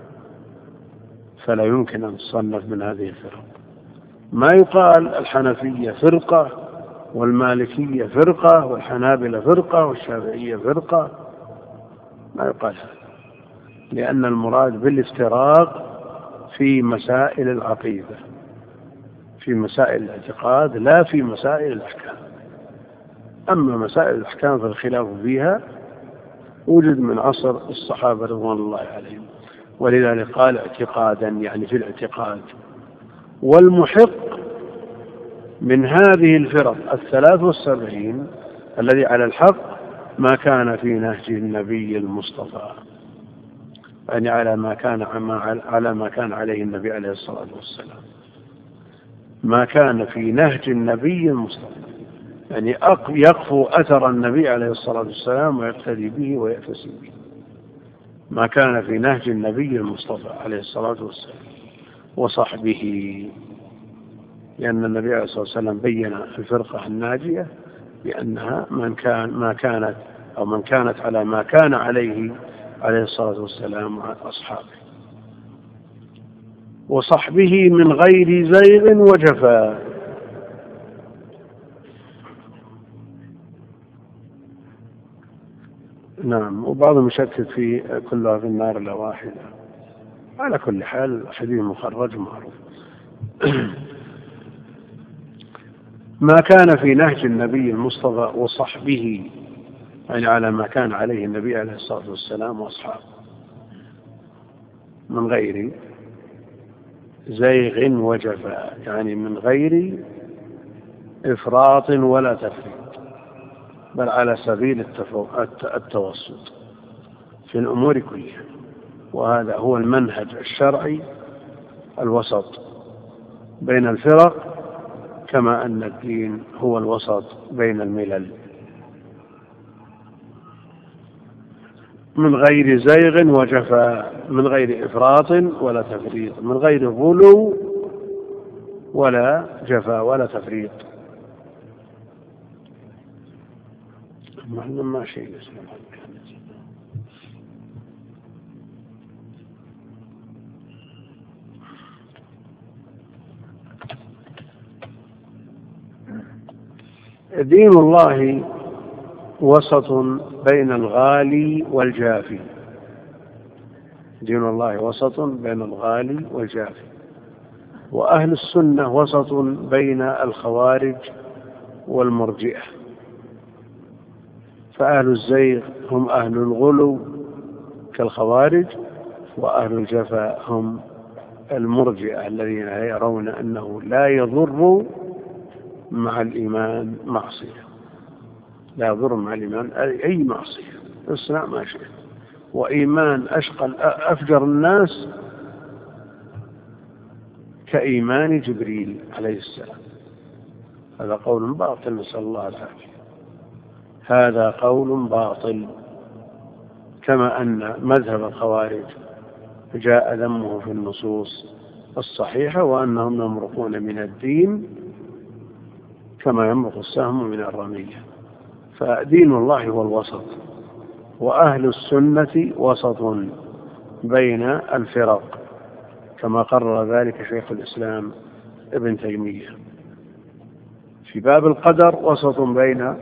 Speaker 1: فلا يمكن أن تصنف من هذه الفرق. ما يقال الحنفية فرقة والمالكية فرقة والحنابلة فرقة والشافعية فرقة، ما يقال هذا، لأن المراد بالافتراق في مسائل العقيدة، في مسائل الاعتقاد، لا في مسائل الأحكام. أما مسائل الأحكام فالخلاف فيها وجد من عصر الصحابة رضوان الله عليهم، ولذلك قال اعتقادا يعني في الاعتقاد. والمحق من هذه الفرق الثلاث والسبعين الذي على الحق ما كان في نهج النبي المصطفى، يعني على ما كان على ما كان عليه النبي عليه الصلاة والسلام، ما كان في نهج النبي المصطفى، يعني يقفو أثر النبي عليه الصلاة والسلام ويقتدي به ويأتسي به، ما كان في نهج النبي المصطفى عليه الصلاة والسلام وصحبه، لأن النبي عليه الصلاة والسلام بين الفرقة الناجية بأنها من كان ما كانت أو من كانت على ما كان عليه عليه الصلاة والسلام وأصحابه وصحبه من غير زيغ وجفاء. نعم. وبعضهم يشكك في كلها في النار إلا واحدة. على كل حال حديث مخرج معروف. ما كان في نهج النبي المصطفى وصحبه، يعني على ما كان عليه النبي عليه الصلاة والسلام وأصحابه، من غير زيغ وجفاء، يعني من غير إفراط ولا تفريط، بل على سبيل التوسط في الأمور كلها. وهذا هو المنهج الشرعي الوسط بين الفرق، كما أن الدين هو الوسط بين الملل، من غير زيغ وجفاء، من غير إفراط ولا تفريط، من غير غلو ولا جفاء ولا تفريط. ما ما شيء دين الله وسط بين الغالي والجافي، دين الله وسط بين الغالي والجافي. وأهل السنة وسط بين الخوارج والمرجئة، فأهل الزيغ هم أهل الغلو كالخوارج، وأهل الجفاء هم المرجئة الذين يرون أنه لا يضر مع الإيمان معصية، لا يضر مع الإيمان أي معصية، اصنع ما شئت، وإيمان أشقى أفجر الناس كإيمان جبريل عليه السلام. هذا قول باطل، نسأل الله العافية، هذا قول باطل. كما أن مذهب الخوارج جاء ذمه في النصوص الصحيحة، وأنهم يمرقون من الدين كما يمرق السهم من الرمية. فدين الله هو الوسط، وأهل السنة وسط بين الفرق، كما قرر ذلك شيخ الإسلام ابن تيمية. في باب القدر وسط بين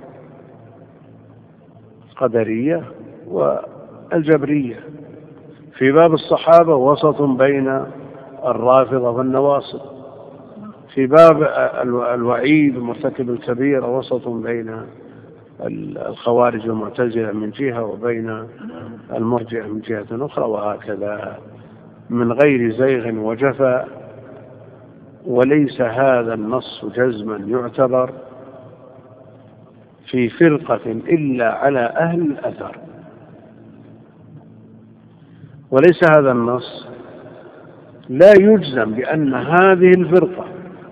Speaker 1: القدرية والجبرية. في باب الصحابة وسط بين الرافضة والنواصب. في باب الوعيد ومرتكب الكبيرة وسط بين الخوارج والمعتزلة من جهة وبين المرجئة من جهة أخرى، وهكذا من غير زيغ وجفا. وليس هذا النص جزما يعتبر في فرقة إلا على أهل الأثر. وليس هذا النص لا يجزم بأن هذه الفرقة،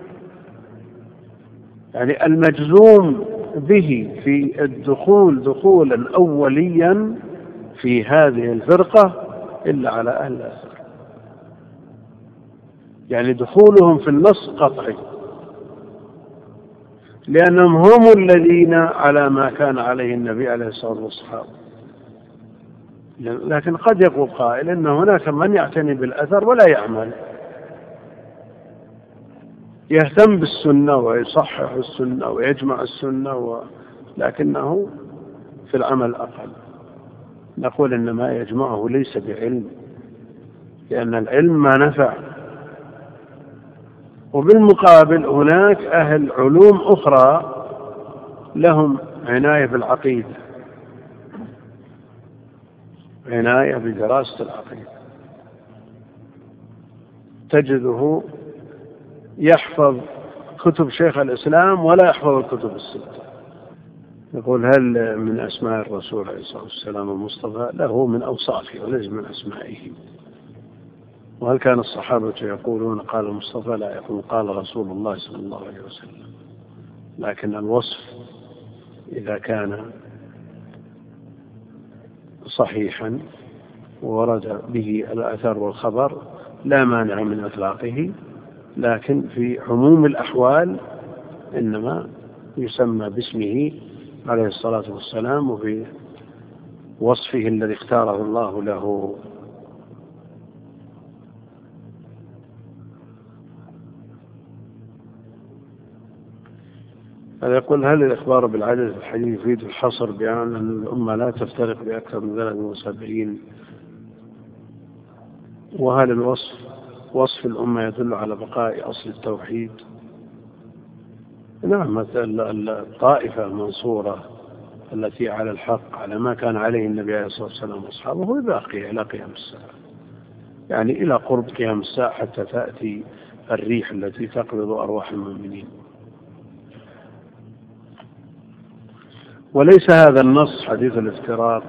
Speaker 1: يعني المجزوم به في الدخول دخولا أوليا في هذه الفرقة إلا على أهل الأثر، يعني دخولهم في النص قطعي، لأنهم هم الذين على ما كان عليه النبي عليه الصلاة والسلام. لكن قد يقول قائل إن هناك من يعتني بالأثر ولا يعمل، يهتم بالسنة ويصحح السنة ويجمع السنة، لكنه في العمل أقل. نقول إن ما يجمعه ليس بعلم، لأن العلم ما نفع. وبالمقابل هناك أهل علوم أخرى لهم عناية بالعقيدة، عناية بدراسة العقيدة، تجده يحفظ كتب شيخ الإسلام ولا يحفظ الكتب الستة. يقول هل من أسماء الرسول عليه الصلاة والسلام المصطفى؟ له من أوصافه وليس من أسمائه. وهل كان الصحابة يقولون قال المصطفى؟ لا، يقول قال رسول الله صلى الله عليه وسلم. لكن الوصف إذا كان صحيحا ورد به الأثر والخبر لا مانع من إطلاقه، لكن في عموم الأحوال إنما يسمى باسمه عليه الصلاة والسلام وفي وصفه الذي اختاره الله له. هذا يقول هل الإخبار بالعدد في الحديث يفيد الحصر بأن الأمة لا تفترق بأكثر من ثلاث وسبعين؟ وهل الوصف وصف الأمة يدل على بقاء أصل التوحيد؟ نعم، الطائفة المنصورة التي على الحق على ما كان عليه النبي عليه الصلاة والسلام وأصحابه باقية إلى قيام الساعة، يعني إلى قرب قيام الساعة حتى تأتي الريح التي تقبض أرواح المؤمنين. وليس هذا النص حديث الافتراق،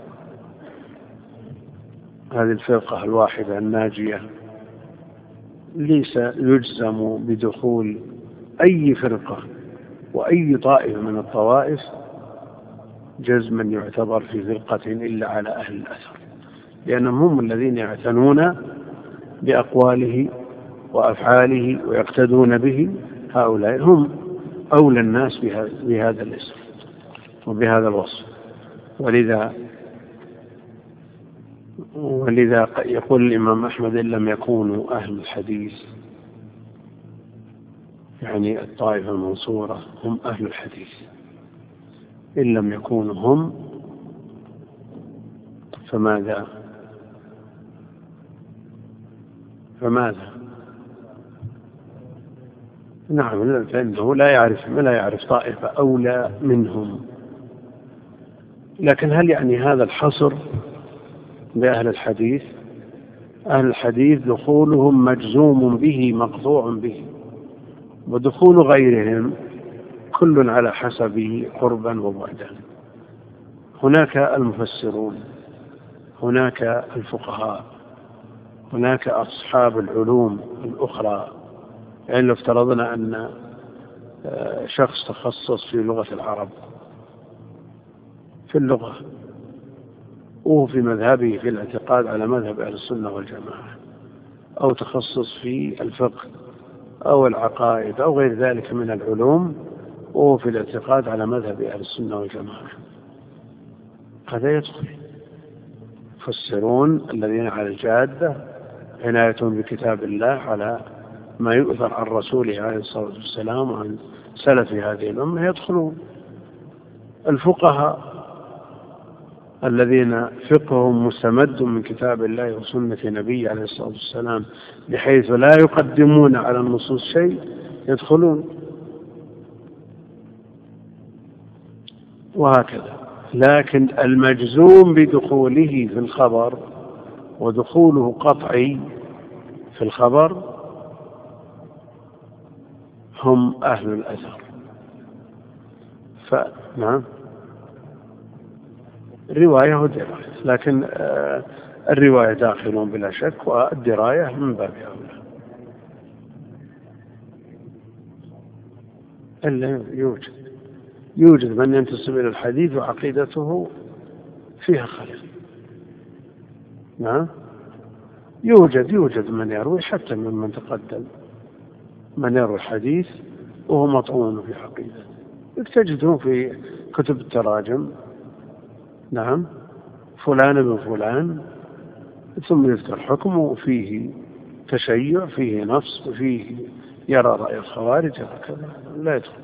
Speaker 1: هذه الفرقة الواحدة الناجية، ليس يجزم بدخول أي فرقة وأي طائفة من الطوائف جزما يعتبر في فرقة إلا على أهل الأثر، لأنهم هم الذين يعتنون بأقواله وأفعاله ويقتدون به. هؤلاء هم أولى الناس بهذا الاسم وبهذا الوصف. ولذا ولذا يقول الإمام أحمد إن لم يكونوا أهل الحديث، يعني الطائفة المنصورة هم أهل الحديث، إن لم يكونوا هم فماذا فماذا نعم، فإنه لا يعرف لا يعرف طائفة أولى منهم. لكن هل يعني هذا الحصر بأهل الحديث؟ أهل الحديث دخولهم مجزوم به مقطوع به، ودخول غيرهم كل على حسبه قربا وبعدا. هناك المفسرون، هناك الفقهاء، هناك أصحاب العلوم الأخرى. يعني لو افترضنا أن شخص تخصص في لغة العرب في اللغة وهو في مذهبه في الاعتقاد على مذهب أهل السنة والجماعة، أو تخصص في الفقه أو العقائد أو غير ذلك من العلوم وهو في الاعتقاد على مذهب أهل السنة والجماعة، هذا يدخل. يفسرون الذين على الجادة عنايتهم بكتاب الله على ما يؤثر عن رسوله عليه الصلاة والسلام وعن سلف هذه الأمة يدخلون. الفقهاء الذين فقههم مستمد من كتاب الله وسنة نبيه عليه الصلاة والسلام بحيث لا يقدمون على النصوص شيء يدخلون، وهكذا. لكن المجزوم بدخوله في الخبر ودخوله قطعي في الخبر هم أهل الأثر. فنعم الرواية والدراية، لكن الرواية داخلون بلا شك، والدراية من باب أولى. إلا يوجد يوجد من ينتسب إلى الحديث وعقيدته فيها خلل. نعم يوجد يوجد من يروي حتى ممن تقدم، من يروي الحديث وهو مطعون في عقيدته، تجدون في كتب التراجم نعم فلان ابن فلان، ثم يذكر حكمه فيه تشيع، فيه نص، فيه يرى رأي الخوارج هكذا، لا يدخل.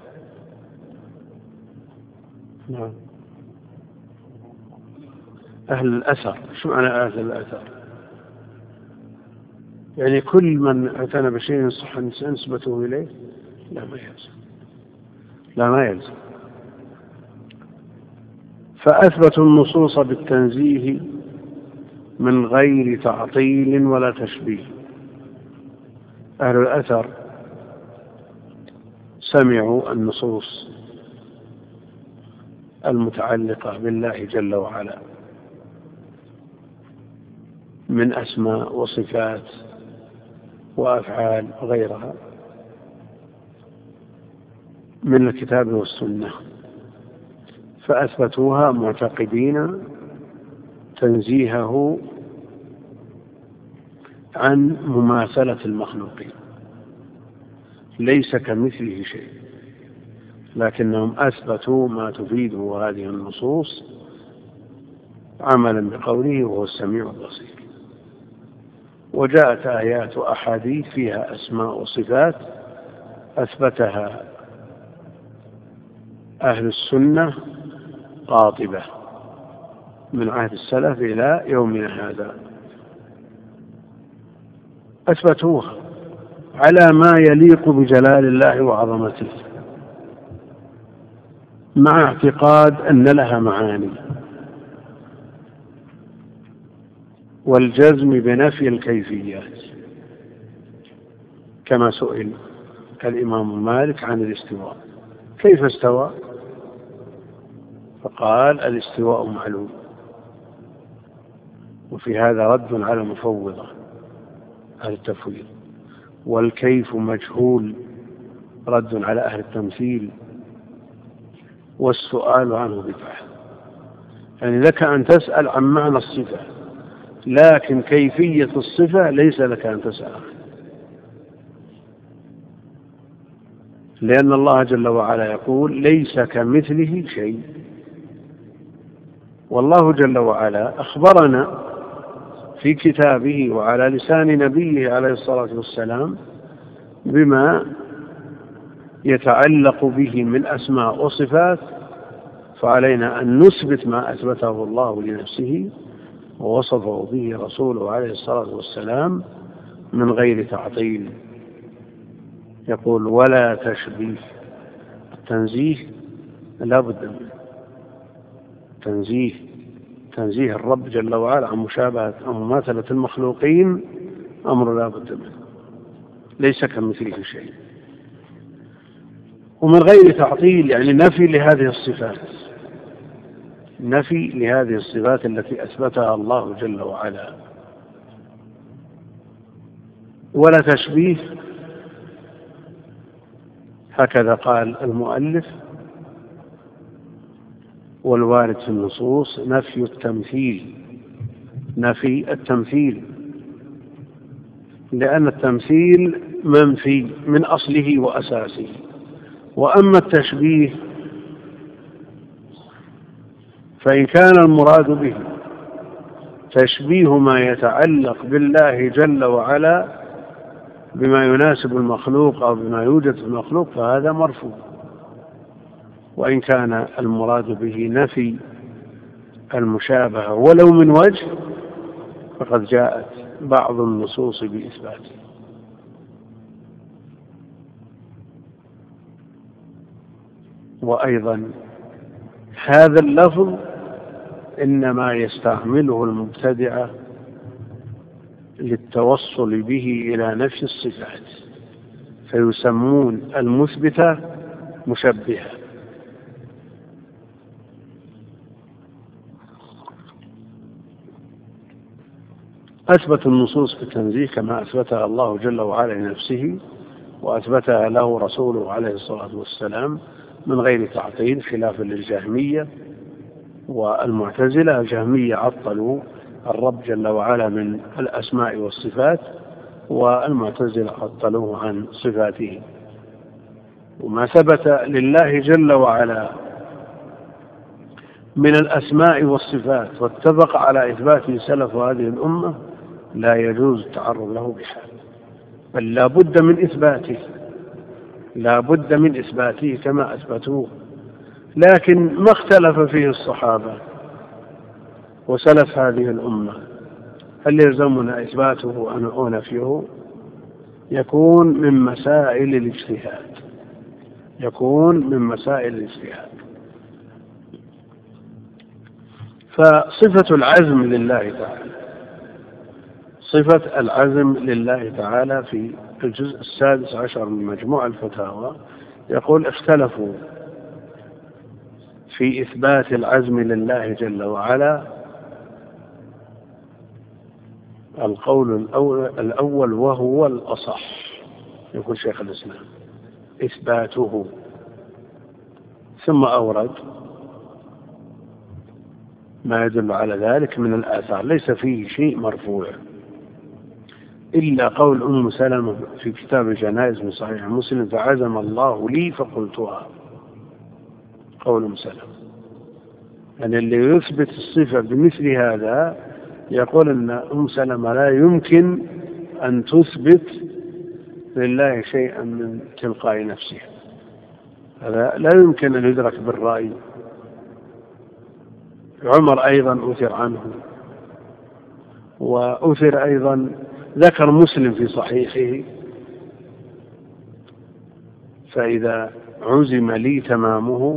Speaker 1: نعم أهل الأثر، شو معنى أهل الأثر؟ يعني كل من اعتنى بشيء صح نسبته إليه؟ لا ما يلزم، لا ما يلزم. فأثبتوا النصوص بالتنزيه من غير تعطيل ولا تشبيه. أهل الأثر سمعوا النصوص المتعلقة بالله جل وعلا من أسماء وصفات وأفعال وغيرها من الكتاب والسنة، فأثبتوها معتقدين تنزيهه عن مماثلة المخلوقين، ليس كمثله شيء، لكنهم أثبتوا ما تفيده هذه النصوص عملا بقوله وهو السميع البصير. وجاءت آيات وأحاديث فيها أسماء وصفات أثبتها أهل السنة قاطبة من عهد السلف إلى يومنا هذا، أثبتوها على ما يليق بجلال الله وعظمته، مع اعتقاد أن لها معاني، والجزم بنفي الكيفيات، كما سئل الإمام مالك عن الاستواء كيف استوى؟ فقال الاستواء معلوم، وفي هذا رد على المفوضة أهل التفويض. والكيف مجهول، رد على أهل التمثيل. والسؤال عنه بدعة، يعني لك أن تسأل عن معنى الصفة، لكن كيفية الصفة ليس لك أن تسأل عنه، لأن الله جل وعلا يقول ليس كمثله شيء. والله جل وعلا أخبرنا في كتابه وعلى لسان نبيه عليه الصلاة والسلام بما يتعلق به من أسماء وصفات، فعلينا أن نثبت ما أثبته الله لنفسه ووصفه به رسوله عليه الصلاة والسلام من غير تعطيل. يقول ولا تشبيه، التنزيه لا بد منه، تنزيه تنزيه الرب جل وعلا عن مشابهة أو مماثلة المخلوقين أمر لا بد منه، ليس كمثله شيء. ومن غير تعطيل يعني نفي لهذه الصفات، نفي لهذه الصفات التي أثبتها الله جل وعلا. ولا تشبيه، هكذا قال المؤلف، والوارد في النصوص نفي التمثيل، نفي التمثيل، لأن التمثيل منفي من أصله وأساسه. وأما التشبيه فإن كان المراد به تشبيه ما يتعلق بالله جل وعلا بما يناسب المخلوق أو بما يوجد في المخلوق فهذا مرفوض، وإن كان المراد به نفي المشابهة ولو من وجه فقد جاءت بعض النصوص بإثباته. وأيضا هذا اللفظ إنما يستعمله المبتدعة للتوصل به إلى نفي الصفات، فيسمون المثبتة مشبهة. أثبت النصوص في التنزيه كما أثبتها الله جل وعلا لنفسه وأثبتها له رسوله عليه الصلاة والسلام من غير تعطيل، خلافا للجهمية والمعتزلة. الجهمية عطلوا الرب جل وعلا من الأسماء والصفات، والمعتزلة عطلوه عن صفاته. وما ثبت لله جل وعلا من الأسماء والصفات واتفق على إثباته سلف هذه الأمة لا يجوز التعرض له بحال، بل لا بد من إثباته، لا بد من إثباته كما أثبتوه. لكن ما اختلف فيه الصحابة وسلف هذه الأمة هل يلزمنا إثباته أو نفيه؟ يكون من مسائل الاجتهاد، يكون من مسائل الاجتهاد. فصفة العزم لله تعالى، صفة العزم لله تعالى في الجزء السادس عشر من مجموع الفتاوى يقول: اختلفوا في إثبات العزم لله جل وعلا. القول الأول وهو الأصح، يقول شيخ الإسلام، إثباته، ثم أورد ما يدل على ذلك من الآثار، ليس فيه شيء مرفوع إلا قول أم سلمة في كتاب الجنائز من صحيح مسلم: فعزم الله لي فقلتها. قول أم سلمة، يعني اللي يثبت الصفة بمثل هذا يقول أن أم سلمة لا يمكن أن تثبت لله شيئا من تلقاء نفسها، هذا لا يمكن أن يدرك بالرأي. عمر أيضا أثر عنه، وأثر أيضا ذكر مسلم في صحيحه: فإذا عزم لي تمامه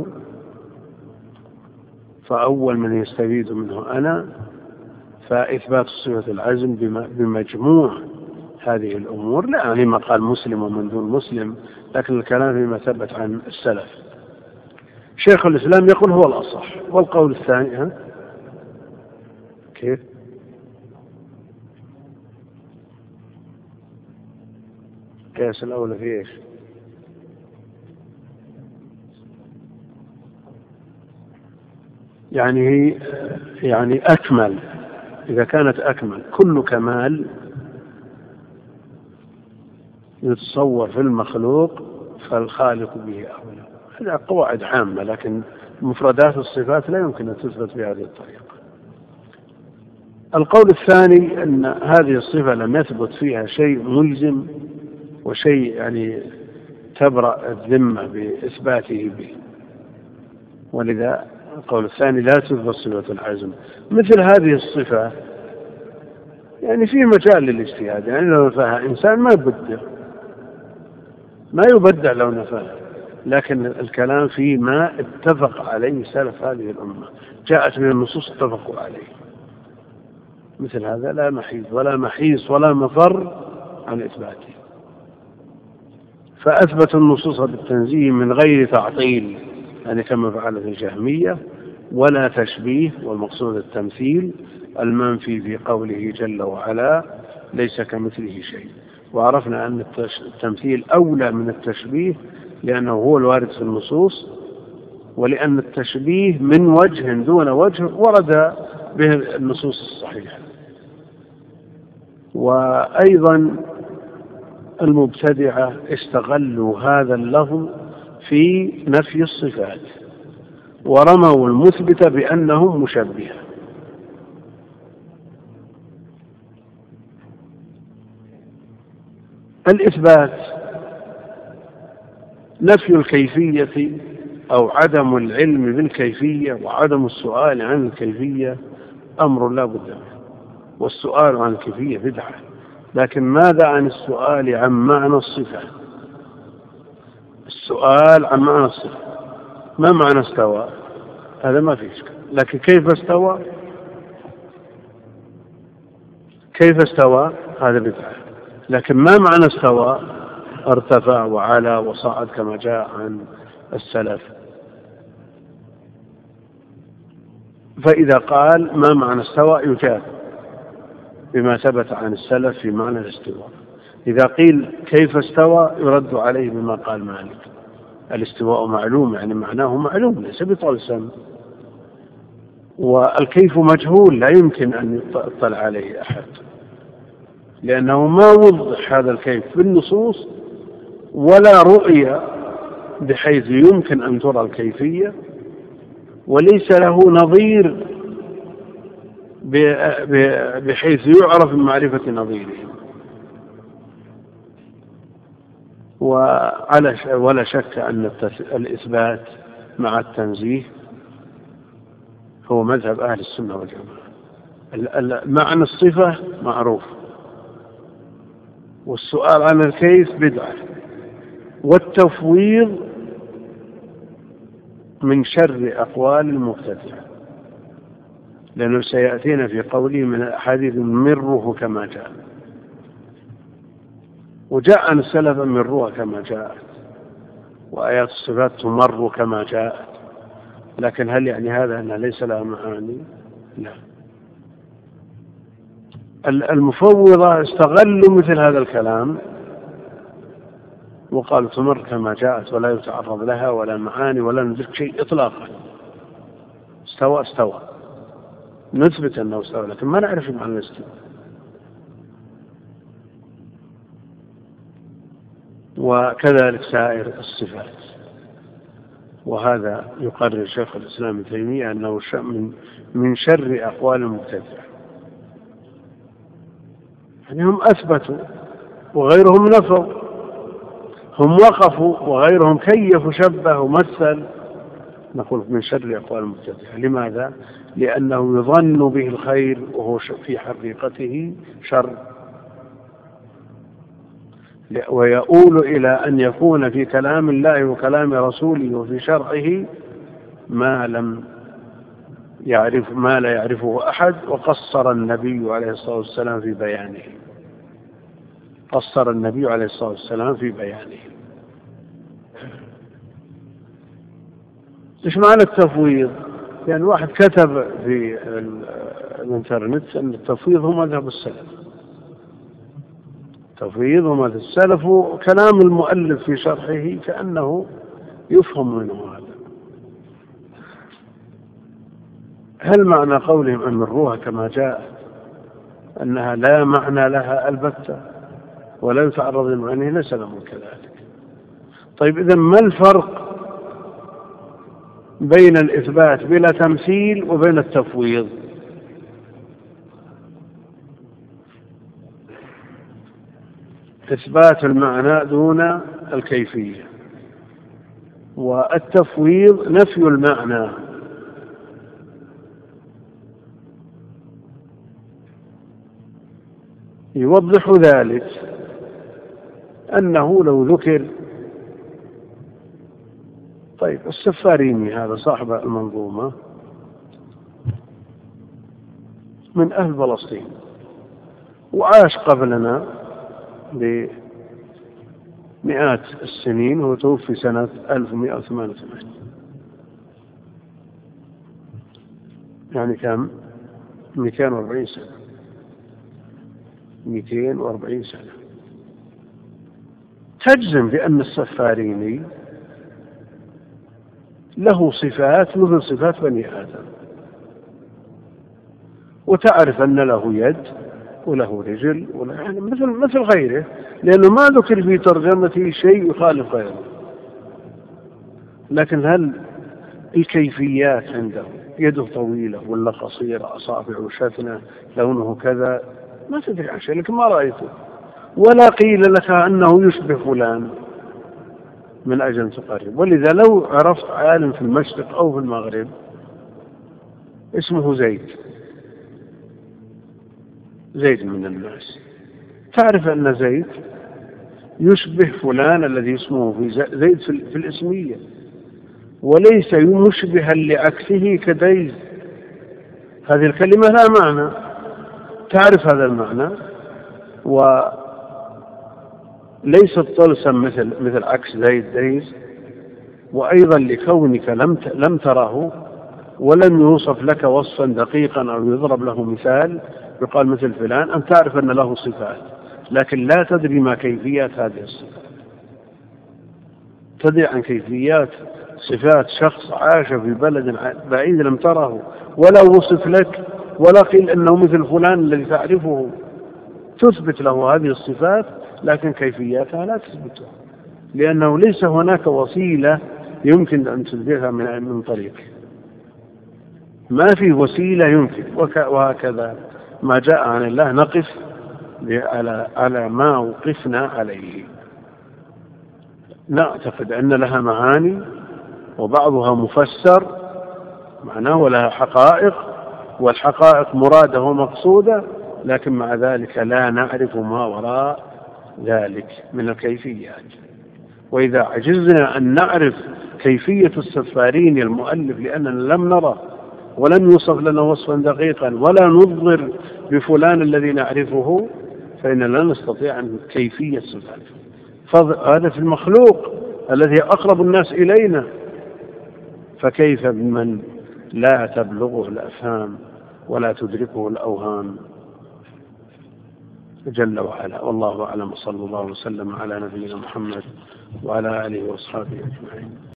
Speaker 1: فأول من يستفيد منه أنا. فإثبات صفة العزم بمجموع هذه الأمور، لا يعني ما قال مسلم ومن دون مسلم، لكن الكلام فيما ثبت عن السلف. شيخ الإسلام يقول هو الأصح. والقول الثاني ها؟ كيف؟ قياس الأولى في إيش؟ يعني هي يعني أكمل، إذا كانت أكمل. كل كمال يتصور في المخلوق فالخالق به أولى. هذا قواعد عامة، لكن مفردات الصفات لا يمكن أن تثبت بهذه الطريقة. القول الثاني أن هذه الصفة لم يثبت فيها شيء ملزم وشيء يعني تبرأ الذمة بإثباته به، ولذا القول الثاني لا تثبت صفة العزم. مثل هذه الصفة يعني في مجال للاجتهاد، يعني لو نفاها إنسان ما يبدع، ما يبدع لو نفاها، لكن الكلام فيه ما اتفق عليه سلف هذه الأمة، جاءت من النصوص اتفقوا عليه. مثل هذا لا محيز ولا محيص ولا مفر عن إثباته. فأثبت النصوص بالتنزيه من غير تعطيل، يعني كما فعلت الجهمية، ولا تشبيه، والمقصود التمثيل المنفي في قوله جل وعلا: ليس كمثله شيء. وعرفنا أن التمثيل أولى من التشبيه لأنه هو الوارد في النصوص، ولأن التشبيه من وجه دون وجه ورد به النصوص الصحيحة. وأيضا المبتدعة استغلوا هذا اللفظ في نفي الصفات ورموا المثبت بأنهم مشبهة. الإثبات نفي الكيفية أو عدم العلم بالكيفية وعدم السؤال عن الكيفية أمر لا بد منه، والسؤال عن الكيفية بدعة. لكن ماذا عن السؤال عن معنى الصفة؟ السؤال عن معنى الصفة، ما معنى استوى؟ هذا ما فيه إشكال. لكن كيف استوى؟ كيف استوى؟ هذا بدعة. لكن ما معنى استوى؟ ارتفع وعلى وصعد كما جاء عن السلف. فإذا قال ما معنى استوى يجاب بما ثبت عن السلف في معنى الاستواء. إذا قيل كيف استوى يرد عليه بما قال مالك: الاستواء معلوم، يعني معناه معلوم ليس بطلسم، والكيف مجهول لا يمكن أن يطلع عليه أحد، لأنه ما وضح هذا الكيف بالنصوص ولا رؤية بحيث يمكن أن ترى الكيفية، وليس له نظير بحيث يعرف من معرفة نظيره. ولا شك أن الإثبات مع التنزيه هو مذهب أهل السنة والجماعة. معنى الصفة معروف، والسؤال عن الكيف بدعة، والتفويض من شر أقوال المبتدعة، لأنه سيأتينا في قوله من الأحاديث مره كما جاء، وجاء عن السلف مروها كما جاءت، وآيات الصفات تمر كما جاءت. لكن هل يعني هذا أنها ليس لها معاني؟ لا. المفوضة استغلوا مثل هذا الكلام وقالوا تمر كما جاءت ولا يتعرض لها ولا معاني ولا ندرك شيء إطلاقا. استوى استوى، نثبت أنه استوى لكن ما نعرف معنى الاستواء. وكذلك سائر الصفات. وهذا يقرر شيخ الإسلام ابن تيمية أنه من شر أقوال المبتدعة. يعني هم أثبتوا وغيرهم نفوا، هم وقفوا وغيرهم كيفوا شبهوا ومثل. نقول من شر أقوال المبتدعة. لماذا؟ لأنه يظن به الخير وهو في حقيقته شر، ويؤول إلى أن يكون في كلام الله وكلام رسوله وفي شرعه ما لم يعرف ما لا يعرفه أحد. وقصر النبي عليه الصلاة والسلام في بيانه قصر النبي عليه الصلاة والسلام في بيانه. إيش معنى التفويض؟ يعني واحد كتب في الانترنت أن التفويض هو مذهب السلف. التفويض هو مذهب السلف، وكلام المؤلف في شرحه كأنه يفهم منه هذا. هل معنى قولهم أن مروها كما جاء أنها لا معنى لها البتة ولا يتعرض لمعنى؟ ليس لهم كذلك. طيب إذن ما الفرق بين الإثبات بلا تمثيل وبين التفويض؟ إثبات المعنى دون الكيفية، والتفويض نفي المعنى. يوضح ذلك أنه لو ذكر طيب السفاريني هذا صاحب المنظومة من أهل فلسطين وعاش قبلنا بمئات السنين، وتوفي سنة ألف ومئة وثمانية وثمانين، يعني كم؟ مئتين وأربعين سنة مئتين وأربعين سنة. تجزم بأن السفاريني له صفات مثل صفات بني آدم، وتعرف أن له يد وله رجل وله يعني مثل مثل غيره، لأنه ما ذكر في ترجمته شيء يخالف غيره. لكن هل الكيفيات عنده يده طويلة ولا قصيرة، أصابعه شثنة، لونه كذا، ما تدري عن شيء، لكن ما رأيته. ولا قيل لك أنه يشبه فلان من أجل أن تقرب. ولذا لو عرفت عالم في المشرق أو في المغرب اسمه زيد، زيد من الناس، تعرف أن زيد يشبه فلان الذي اسمه في زيد في الاسمية، وليس مشبها لعكسه كديز. هذه الكلمة لها معنى، تعرف هذا المعنى، وليست طلسم مثل مثل عكس زيد ديز. وأيضا لكونك لم لم تره ولم يوصف لك وصفا دقيقا أو يضرب له مثال يقال مثل فلان، أن تعرف أن له صفات لكن لا تدري ما كيفيات هذه الصفات. تدري عن كيفيات صفات شخص عاش في بلد بعيد لم تره ولا وصف لك ولا قيل أنه مثل فلان الذي تعرفه، تثبت له هذه الصفات لكن كيفياتها لا تثبتها، لأنه ليس هناك وسيلة يمكن أن تثبتها من طريق، ما في وسيلة يمكن. وهكذا ما جاء عن الله نقف على على ما وقفنا عليه. نعتقد أن لها معاني وبعضها مفسر معناه ولها حقائق، والحقائق مرادة ومقصودة، لكن مع ذلك لا نعرف ما وراء ذلك من الكيفيات. وإذا عجزنا أن نعرف كيفية السفارين المؤلف لأننا لم نرى ولم يوصف لنا وصفا دقيقا ولا نظهر بفلان الذي نعرفه، فإننا لا نستطيع أن كيفية صفاته. هذا في المخلوق الذي أقرب الناس إلينا، فكيف بمن لا تبلغه الأفهام ولا تدركه الأوهام جل وعلا. والله أعلم، صلى الله وسلم على نبينا محمد وعلى آله وأصحابه أجمعين.